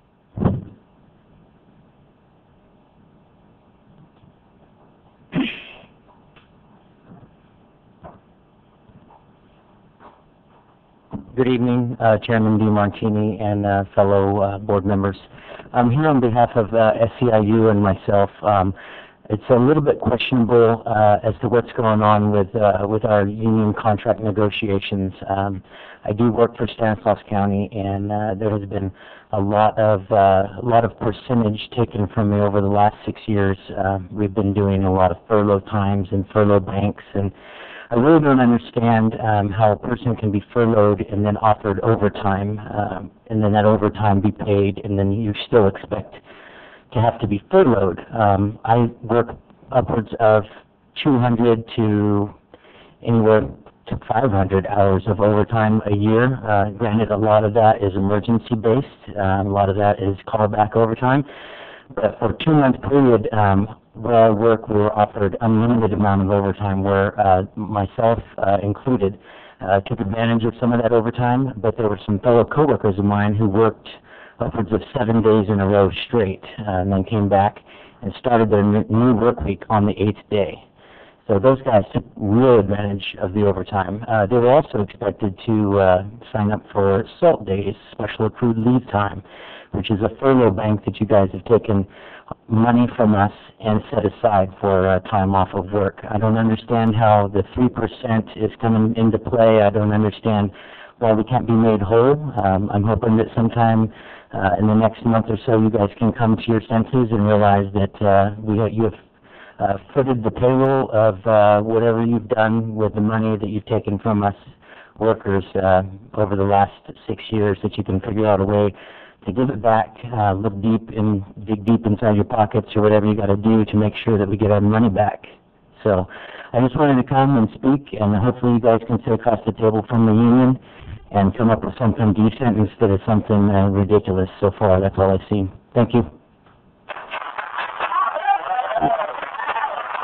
Good evening, uh, Chairman DeMartini and uh, fellow uh, board members. I'm here on behalf of uh, S C I U and myself. Um, it's a little bit questionable uh, as to what's going on with uh, with our union contract negotiations. Um, I do work for Stanislaus County, and uh, there has been a lot of uh, a lot of percentage taken from me over the last six years. Uh, we've been doing a lot of furlough times and furlough banks, and I really don't understand um, how a person can be furloughed and then offered overtime, um, and then that overtime be paid, and then you still expect to have to be furloughed. Um, I work upwards of two hundred to anywhere to five hundred hours of overtime a year. Uh, granted, a lot of that is emergency-based. Uh, a lot of that is callback overtime. But for a two-month period, um, where I work, we were offered unlimited amount of overtime, where uh, myself uh, included uh, took advantage of some of that overtime, but there were some fellow coworkers of mine who worked upwards of seven days in a row straight, uh, and then came back and started their new work week on the eighth day. So those guys took real advantage of the overtime. Uh, they were also expected to uh, sign up for SALT days, special accrued leave time, which is a furlough bank that you guys have taken money from us and set aside for uh, time off of work. I don't understand how the three percent is coming into play. I don't understand why we can't be made whole. Um, I'm hoping that sometime uh, in the next month or so you guys can come to your senses and realize that uh, we have, you have uh, footed the payroll of uh, whatever you've done with the money that you've taken from us workers uh, over the last six years, that you can figure out a way to give it back, uh, look deep and dig deep inside your pockets or whatever you got to do to make sure that we get our money back. So I just wanted to come and speak, and hopefully you guys can sit across the table from the union and come up with something decent instead of something uh, ridiculous. So far, that's all I've seen. Thank you.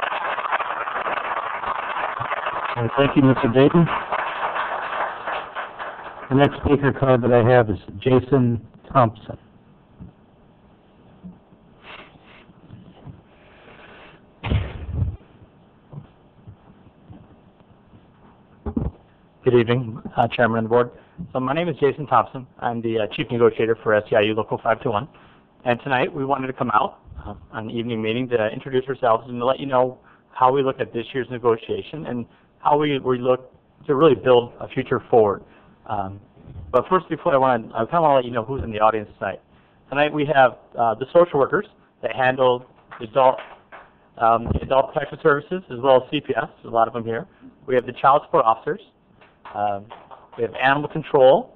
And thank you, Mister Dayton. The next speaker card that I have is Jason Thompson. Good evening, uh, Chairman of the Board. So my name is Jason Thompson. I'm the uh, Chief Negotiator for S E I U Local five two one. And tonight we wanted to come out uh, on the evening meeting to introduce ourselves and to let you know how we look at this year's negotiation and how we, we look to really build a future forward. Um, but first, before I want to, I kind of want to let you know who's in the audience tonight. Tonight we have uh, the social workers that handle the adult, um, the adult protection services as well as C P S. There's a lot of them here. We have the child support officers. Um, we have animal control,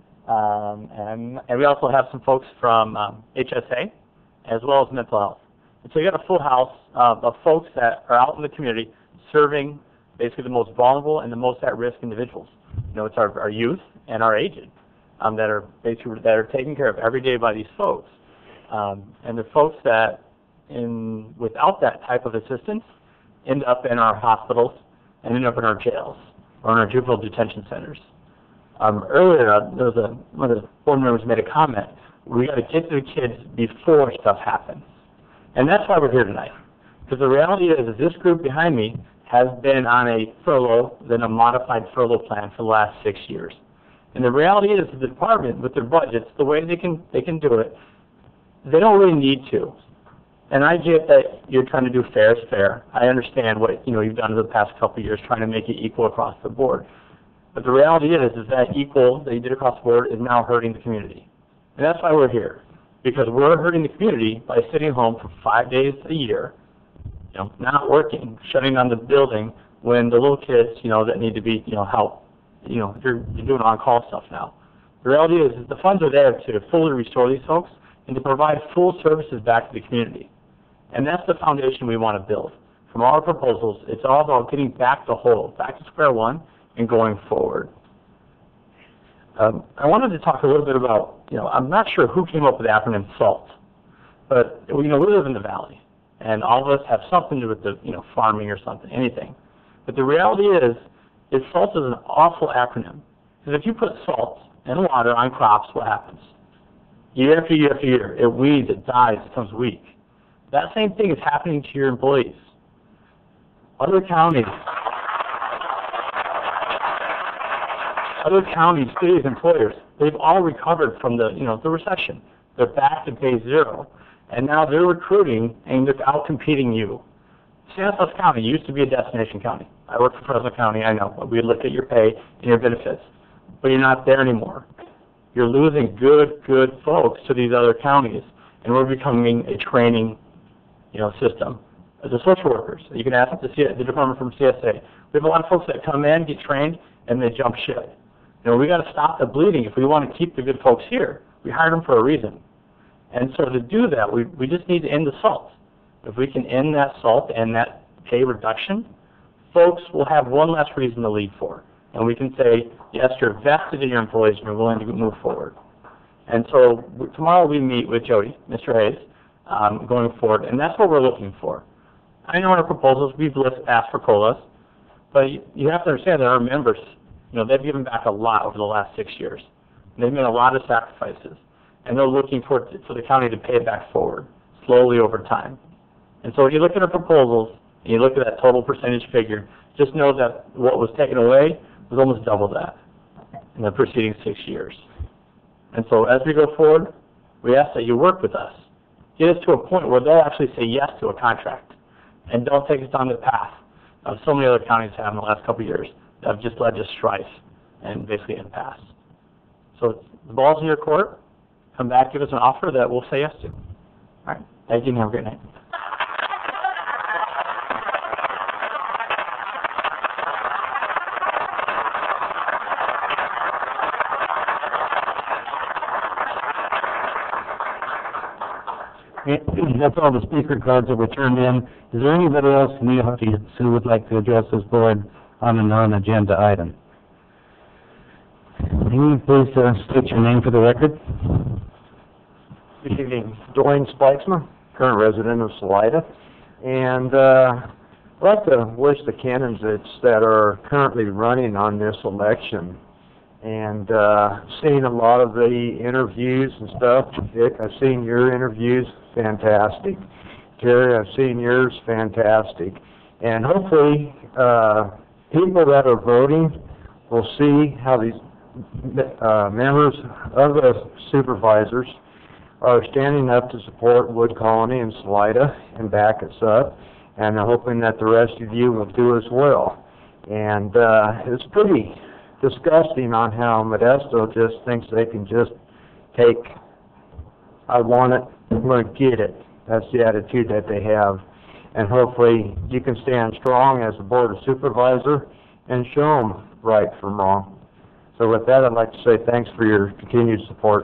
um, and, and we also have some folks from um, H S A as well as mental health. And so you got a full house uh, of folks that are out in the community serving basically the most vulnerable and the most at-risk individuals. You know, it's our, our youth and our aged um, that are basically that are taken care of every day by these folks. Um, and the folks that, in without that type of assistance, end up in our hospitals and end up in our jails or in our juvenile detention centers. Um, earlier, uh, there was a, one of the board members made a comment. We got to get to the kids before stuff happens. And that's why we're here tonight. Because the reality is, is this group behind me has been on a furlough, then a modified furlough plan for the last six years. And the reality is, the department, with their budgets, the way they can they can do it, they don't really need to. And I get that you're trying to do fair is fair. I understand what you know you've done in the past couple of years, trying to make it equal across the board. But the reality is, is that equal that you did across the board is now hurting the community. And that's why we're here. Because we're hurting the community by sitting home for five days a year, you know, not working, shutting down the building when the little kids, you know, that need to be, you know, helped, you know, you're, you're doing on-call stuff now. The reality is, is the funds are there to fully restore these folks and to provide full services back to the community. And that's the foundation we want to build. From all our proposals, it's all about getting back to whole, back to square one, and going forward. Um, I wanted to talk a little bit about, you know, I'm not sure who came up with the acronym SALT, but, you know, we live in the valley, and all of us have something to do with the, you know, farming or something, anything. But the reality is, is SALT is an awful acronym. Because if you put salt and water on crops, what happens? Year after year after year, it weeds, it dies, it becomes weak. That same thing is happening to your employees. Other counties, other counties, cities, employers, they've all recovered from the, you know, the recession. They're back to day zero, and now they're recruiting and they're out competing you. Stanislaus County used to be a destination county. I work for Fresno County, I know. We look at your pay and your benefits, but you're not there anymore. You're losing good, good folks to these other counties, and we're becoming a training, you know, system. The social workers, you can ask the, the department from C S A. We have a lot of folks that come in, get trained, and they jump ship. You know, we got to stop the bleeding if we want to keep the good folks here. We hired them for a reason. And so to do that, we, we just need to end the SALT. If we can end that SALT and that pay reduction, folks will have one less reason to leave for. And we can say, yes, you're vested in your employees and you're willing to move forward. And so tomorrow we meet with Jody, Mister Hayes, um, going forward, and that's what we're looking for. I know in our proposals we've asked for COLAs, but you have to understand that our members, you know, they've given back a lot over the last six years. And they've made a lot of sacrifices, and they're looking for, for the county to pay it back forward, slowly over time. And so if you look at our proposals, and you look at that total percentage figure, just know that what was taken away was almost double that in the preceding six years. And so as we go forward, we ask that you work with us. Get us to a point where they'll actually say yes to a contract, and don't take us down the path of so many other counties have in the last couple of years that have just led to strife and basically impasse. So the ball's in your court. Come back, give us an offer that we'll say yes to. All right. Thank you, and have a great night. That's all the speaker cards that were turned in. Is there anybody else in the audience who would like to address this board on a non-agenda item? Can you please uh, state your name for the record? Good evening. Dwayne Spikesma, current resident of Salida. And uh, I'd like to wish the candidates that are currently running on this election, and uh, seeing a lot of the interviews and stuff. Dick, I've seen your interviews, fantastic. Jerry, I've seen yours, fantastic. And hopefully, uh, people that are voting will see how these uh, members of the supervisors are standing up to support Wood Colony and Salida and back us up, and I'm hoping that the rest of you will do as well. And uh, it's pretty disgusting on how Modesto just thinks they can just take, I want it, I'm going to get it. That's the attitude that they have. And hopefully you can stand strong as a Board of Supervisor and show them right from wrong. So with that, I'd like to say thanks for your continued support.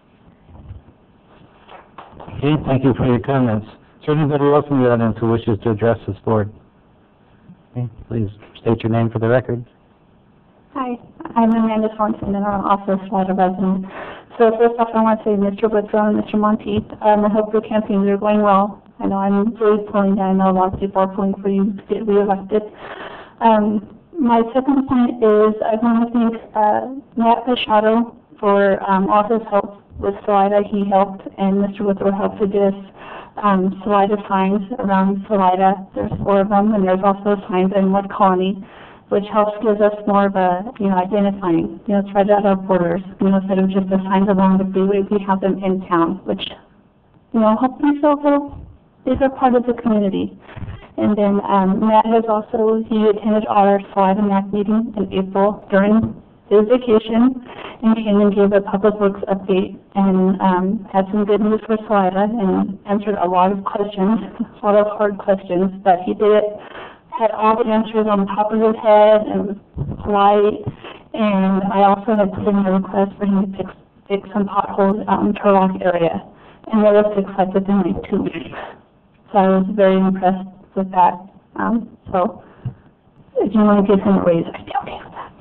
Okay, thank you for your comments. Is there anybody else in the audience who wishes to address this board? Okay, please state your name for the record. Hi, I'm Amanda Swanson, and I'm also a Salida resident. So first off, I want to say Mister Woodrow and Mister Monteith, um, I hope your campaigns are going well. I know I'm really pulling, and I know a lot of people are pulling for you to get reelected. Um, my second point is I want to thank uh, Matt Machado for um, all his help with Salida. He helped, and Mister Woodrow helped to get us um, Salida signs around Salida. There's four of them, and there's also signs in Wood Colony, which helps give us more of a, you know, identifying, you know, it's right at our borders. You know, instead of just the signs along the freeway, we have them in town, which, you know, helps me feel a little bigger part of the community. And then um, Matt has also, he attended our Salida M A C meeting in April during his vacation, and came and gave a public works update, and um, had some good news for Salida, and answered a lot of questions, a lot of hard questions, but he did it, had all the answers on the top of his head, and was polite. And I also had put in a request for him to fix, fix some potholes out in Turlock area, and they were fixed like within like two weeks. So I was very impressed with that. Um, so if you want to give him a raise, I'd be okay with that.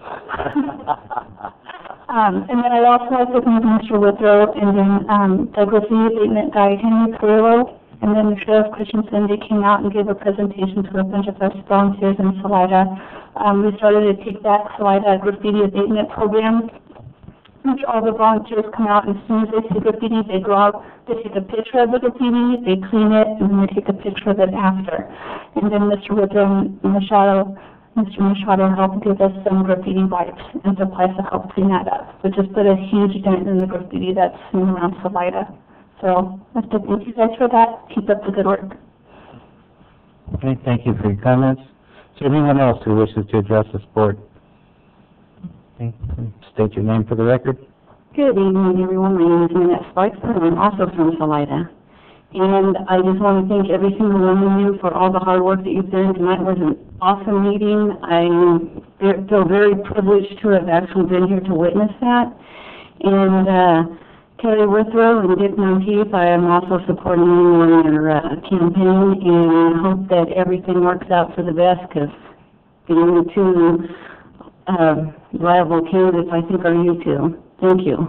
um, and then I'd also like to thank Mister Woodrow, and then um, the graffiti abatement guy, Henry Carrillo, and then the Sheriff Christensen. They came out and gave a presentation to a bunch of us volunteers in Salida. Um, we started a Take Back Salida graffiti abatement program, which all the volunteers come out, and as soon as they see graffiti, they go out, they take a picture of the graffiti, they clean it, and then they take a picture of it after. And then Mister Woodrow and Machado, Mister Machado helped give us some graffiti wipes and supplies to help clean that up, which has put a huge dent in the graffiti that's seen around Salida. So I'd like to thank you guys for that. Keep up the good work. Okay, thank you for your comments. Is there anyone else who wishes to address this board? Okay, state your name for the record. Good evening, everyone. My name is Minette Sparks, and I'm also from Salida. And I just want to thank every single one of you for all the hard work that you've done. Tonight was an awesome meeting. I feel very privileged to have actually been here to witness that. And uh, Kelly Withrow and Dick Monteith, I am also supporting you on your uh, campaign, and I hope that everything works out for the best, because the only two uh, viable candidates, I think, are you two. Thank you.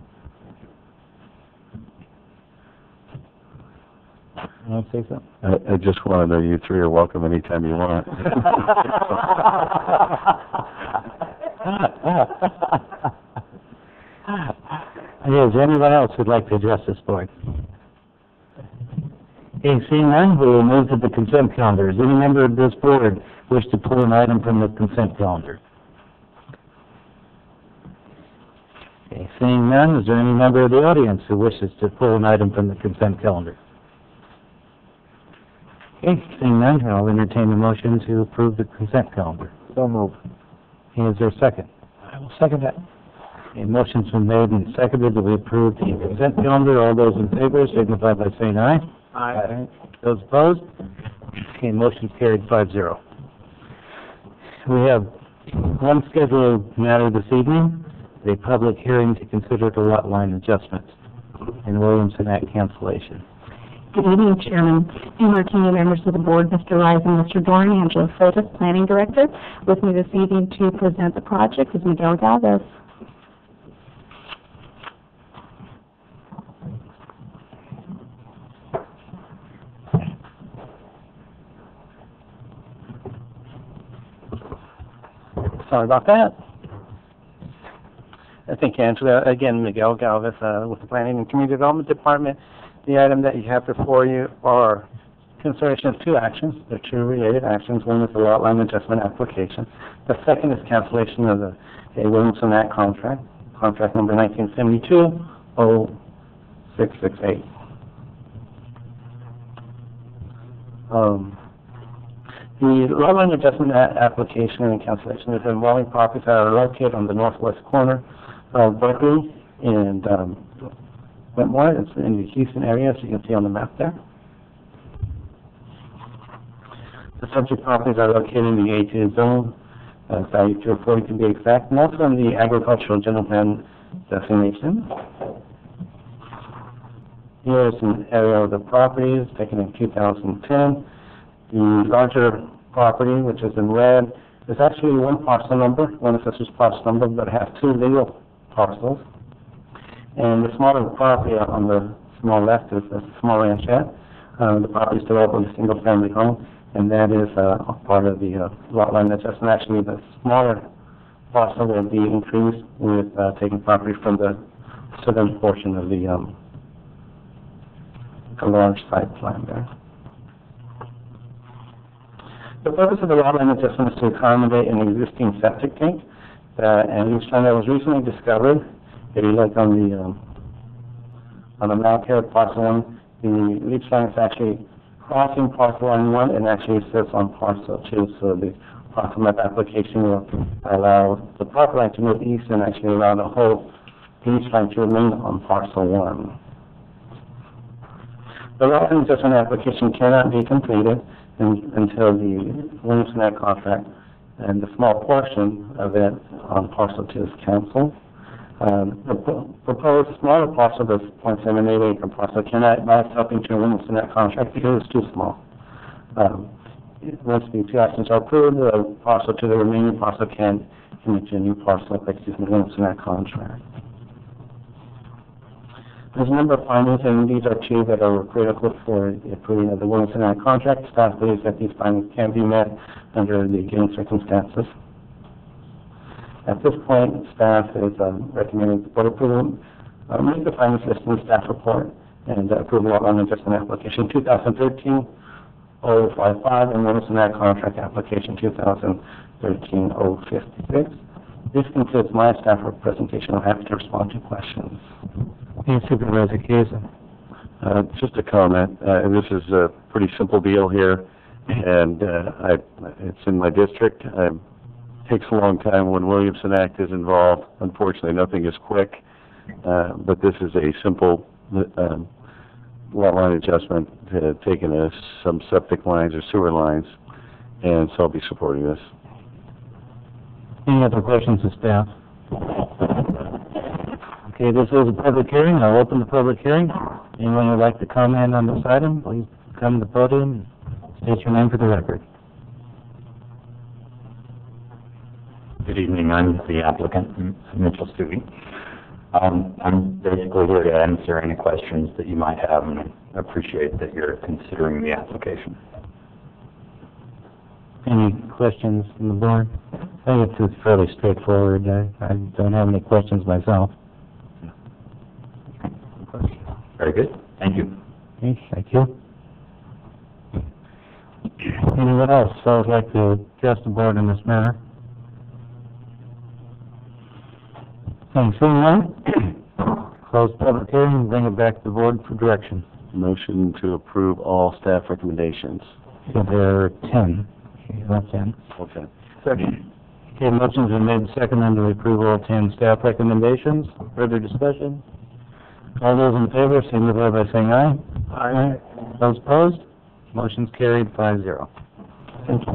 You want to say something? I, I just wanted to know you three are welcome anytime you want. Okay, is there anyone else who'd like to address this board? Okay, seeing none, we will move to the consent calendar. Does any member of this board wish to pull an item from the consent calendar? Okay, seeing none, is there any member of the audience who wishes to pull an item from the consent calendar? Okay, seeing none, I'll entertain a motion to approve the consent calendar. So moved. Okay, is there a second? I will second that. Okay, motion's been made and seconded that we approve the consent calendar. All those in favor signify by saying aye. Aye. Aye. Those opposed? Okay, motion's carried five zero. We have one scheduled matter this evening, a public hearing to consider the lot line adjustments in Williamson Act cancellation. Good evening, Chairman DeMartini, members of the board, Mister Rise and Mister Doran, Angela Fotis, Planning Director. With me this evening to present the project is Miguel Galvez. Sorry about that. I think Angela, again, Miguel Galvez, uh, with the Planning and Community Development Department. The item that you have before you are consideration of two actions. They're two related actions. One is the lot line adjustment application. The second is cancellation of the A. Williamson Act contract, contract number nineteen seventy-two oh six six eight. Um, the lot line adjustment a application and cancellation is involving properties that are located on the northwest corner of Berkeley and um, Wentworth. It's in the Houston area, as you can see on the map there. The subject properties are located in the A two zone, uh, value two forty to be exact, and also in the agricultural general plan designation. Here is an area of the properties taken in two thousand ten. The larger property, which is in red, is actually one parcel number, one assessor's parcel number, but it has two legal parcels. And the smaller property on the small left is a small ranchette. Uh, the property is developed with a single-family home, and that is uh, part of the uh, lot line adjustment. Actually, the smaller parcel will be increased with uh, taking property from the southern portion of the, um, the large site plan there. The purpose of the lot line adjustment is to accommodate an existing septic tank, uh, and leach line that was recently discovered. If you look on the um, on the map here, parcel one, the leach line is actually crossing parcel line one and actually sits on parcel two. So the parcel map application will allow the property line to move east and actually allow the whole leach line to remain on parcel one. The lot line adjustment application cannot be completed in, until the Williamson Act contract and the small portion of it on parcel two is canceled. Um, the proposed smaller parcel, the zero point seven eight acre parcel, cannot by itself into a Williamson Act contract because it's too small. Um, once the two actions are approved, the parcel to the remaining parcel can commit to a new parcel by using the Williamson Act contract. There's a number of findings, and these are two that are critical for the approving of the Williamson Act contract. Staff believes that these findings can be met under the given circumstances. At this point, staff is um, recommending board approval, uh, make the findings listed in the staff report, and uh, approval of on adjustment application two thousand thirteen oh fifty-five and Williamson Act contract application two thousand thirteen oh fifty-six. This concludes my staff presentation. I'm happy to respond to questions. Thank you, Supervisor Chiesa. Uh, just a comment. Uh, this is a pretty simple deal here, and uh, I, it's in my district. I, it takes a long time when Williamson Act is involved. Unfortunately, nothing is quick, uh, but this is a simple um, lot line adjustment to taking uh, some septic lines or sewer lines, and so I'll be supporting this. Any other questions of staff? Okay, this is a public hearing. I'll open the public hearing. Anyone who would like to comment on this item, please come to the podium and state your name for the record. Good evening. I'm the applicant, Mitchell Stewey. Um, I'm basically here to answer any questions that you might have, and I appreciate that you're considering the application. Any questions from the board? I think it's fairly straightforward. I, I don't have any questions myself. Very good. Thank you. Okay, thank you. Anyone else that would like to address the board in this matter? Thanks. Seeing none, close the public hearing and bring it back to the board for direction. Motion to approve all staff recommendations. So there are ten. Okay, that's ten. Okay. Second. Okay, motion's been made second under the approval of ten staff recommendations. Further discussion? All those in favor, signify by saying aye. Aye. Those opposed? Motion's carried five zero. Thank you.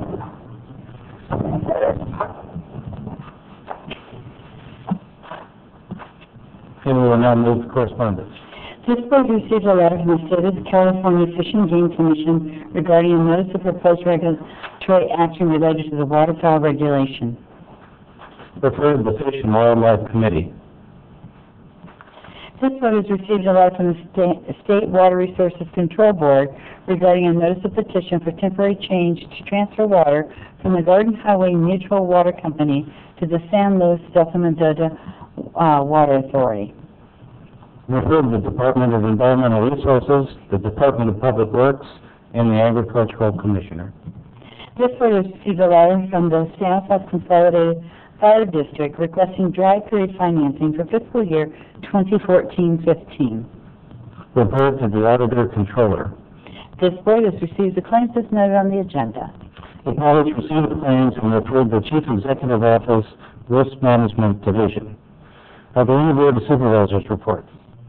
Okay, we will now move to correspondence. This board received a letter from the State of California Fish and Game Commission regarding a notice of proposed regulatory action related to the waterfowl regulation. Referred to the Fish and Wildlife Committee. This vote has received a letter from the State, State Water Resources Control Board regarding a notice of petition for temporary change to transfer water from the Garden Highway Mutual Water Company to the San Luis Delta Mendota uh, Water Authority. Refer to the Department of Environmental Resources, the Department of Public Works, and the Agricultural Commissioner. This vote has received a letter from the Stanislaus Consolidated Fire District requesting dry period financing for fiscal year twenty fourteen fifteen. Refer to the Auditor Controller. This board has received the claims as noted on the agenda. Acknowledge receipt of claims and refer to the Chief Executive Office, Risk Management Division. Are there any Board of Supervisors reports?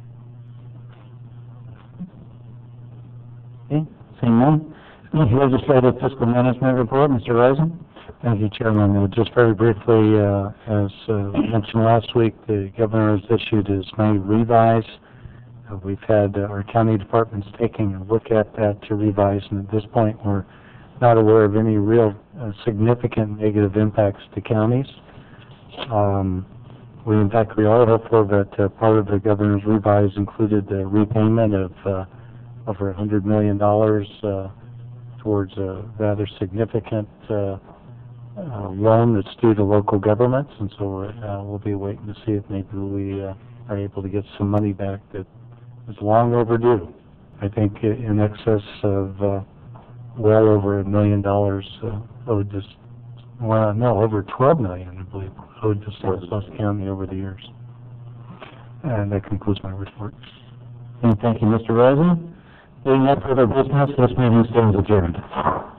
Okay, seeing none. Legislative Fiscal Management Report, Mister Risen. Thank you, Chairman. Uh, just very briefly, uh, as uh, mentioned last week, the Governor has issued his May revise. Uh, we've had uh, our county departments taking a look at that to revise, and at this point we're not aware of any real uh, significant negative impacts to counties. Um, we, in fact, we are hopeful that uh, part of the Governor's revise included the repayment of uh, over one hundred million dollars uh, towards a rather significant uh, uh, loan that's due to local governments, and so uh, we'll be waiting to see if maybe we uh, are able to get some money back that is long overdue. I think i- in excess of uh, well over a million dollars uh, owed to, s- well, no, over twelve million, I believe, owed to Stanislaus County over the years. And that concludes my report. And thank you, Mister Rosen. Being no further business, this meeting stands adjourned.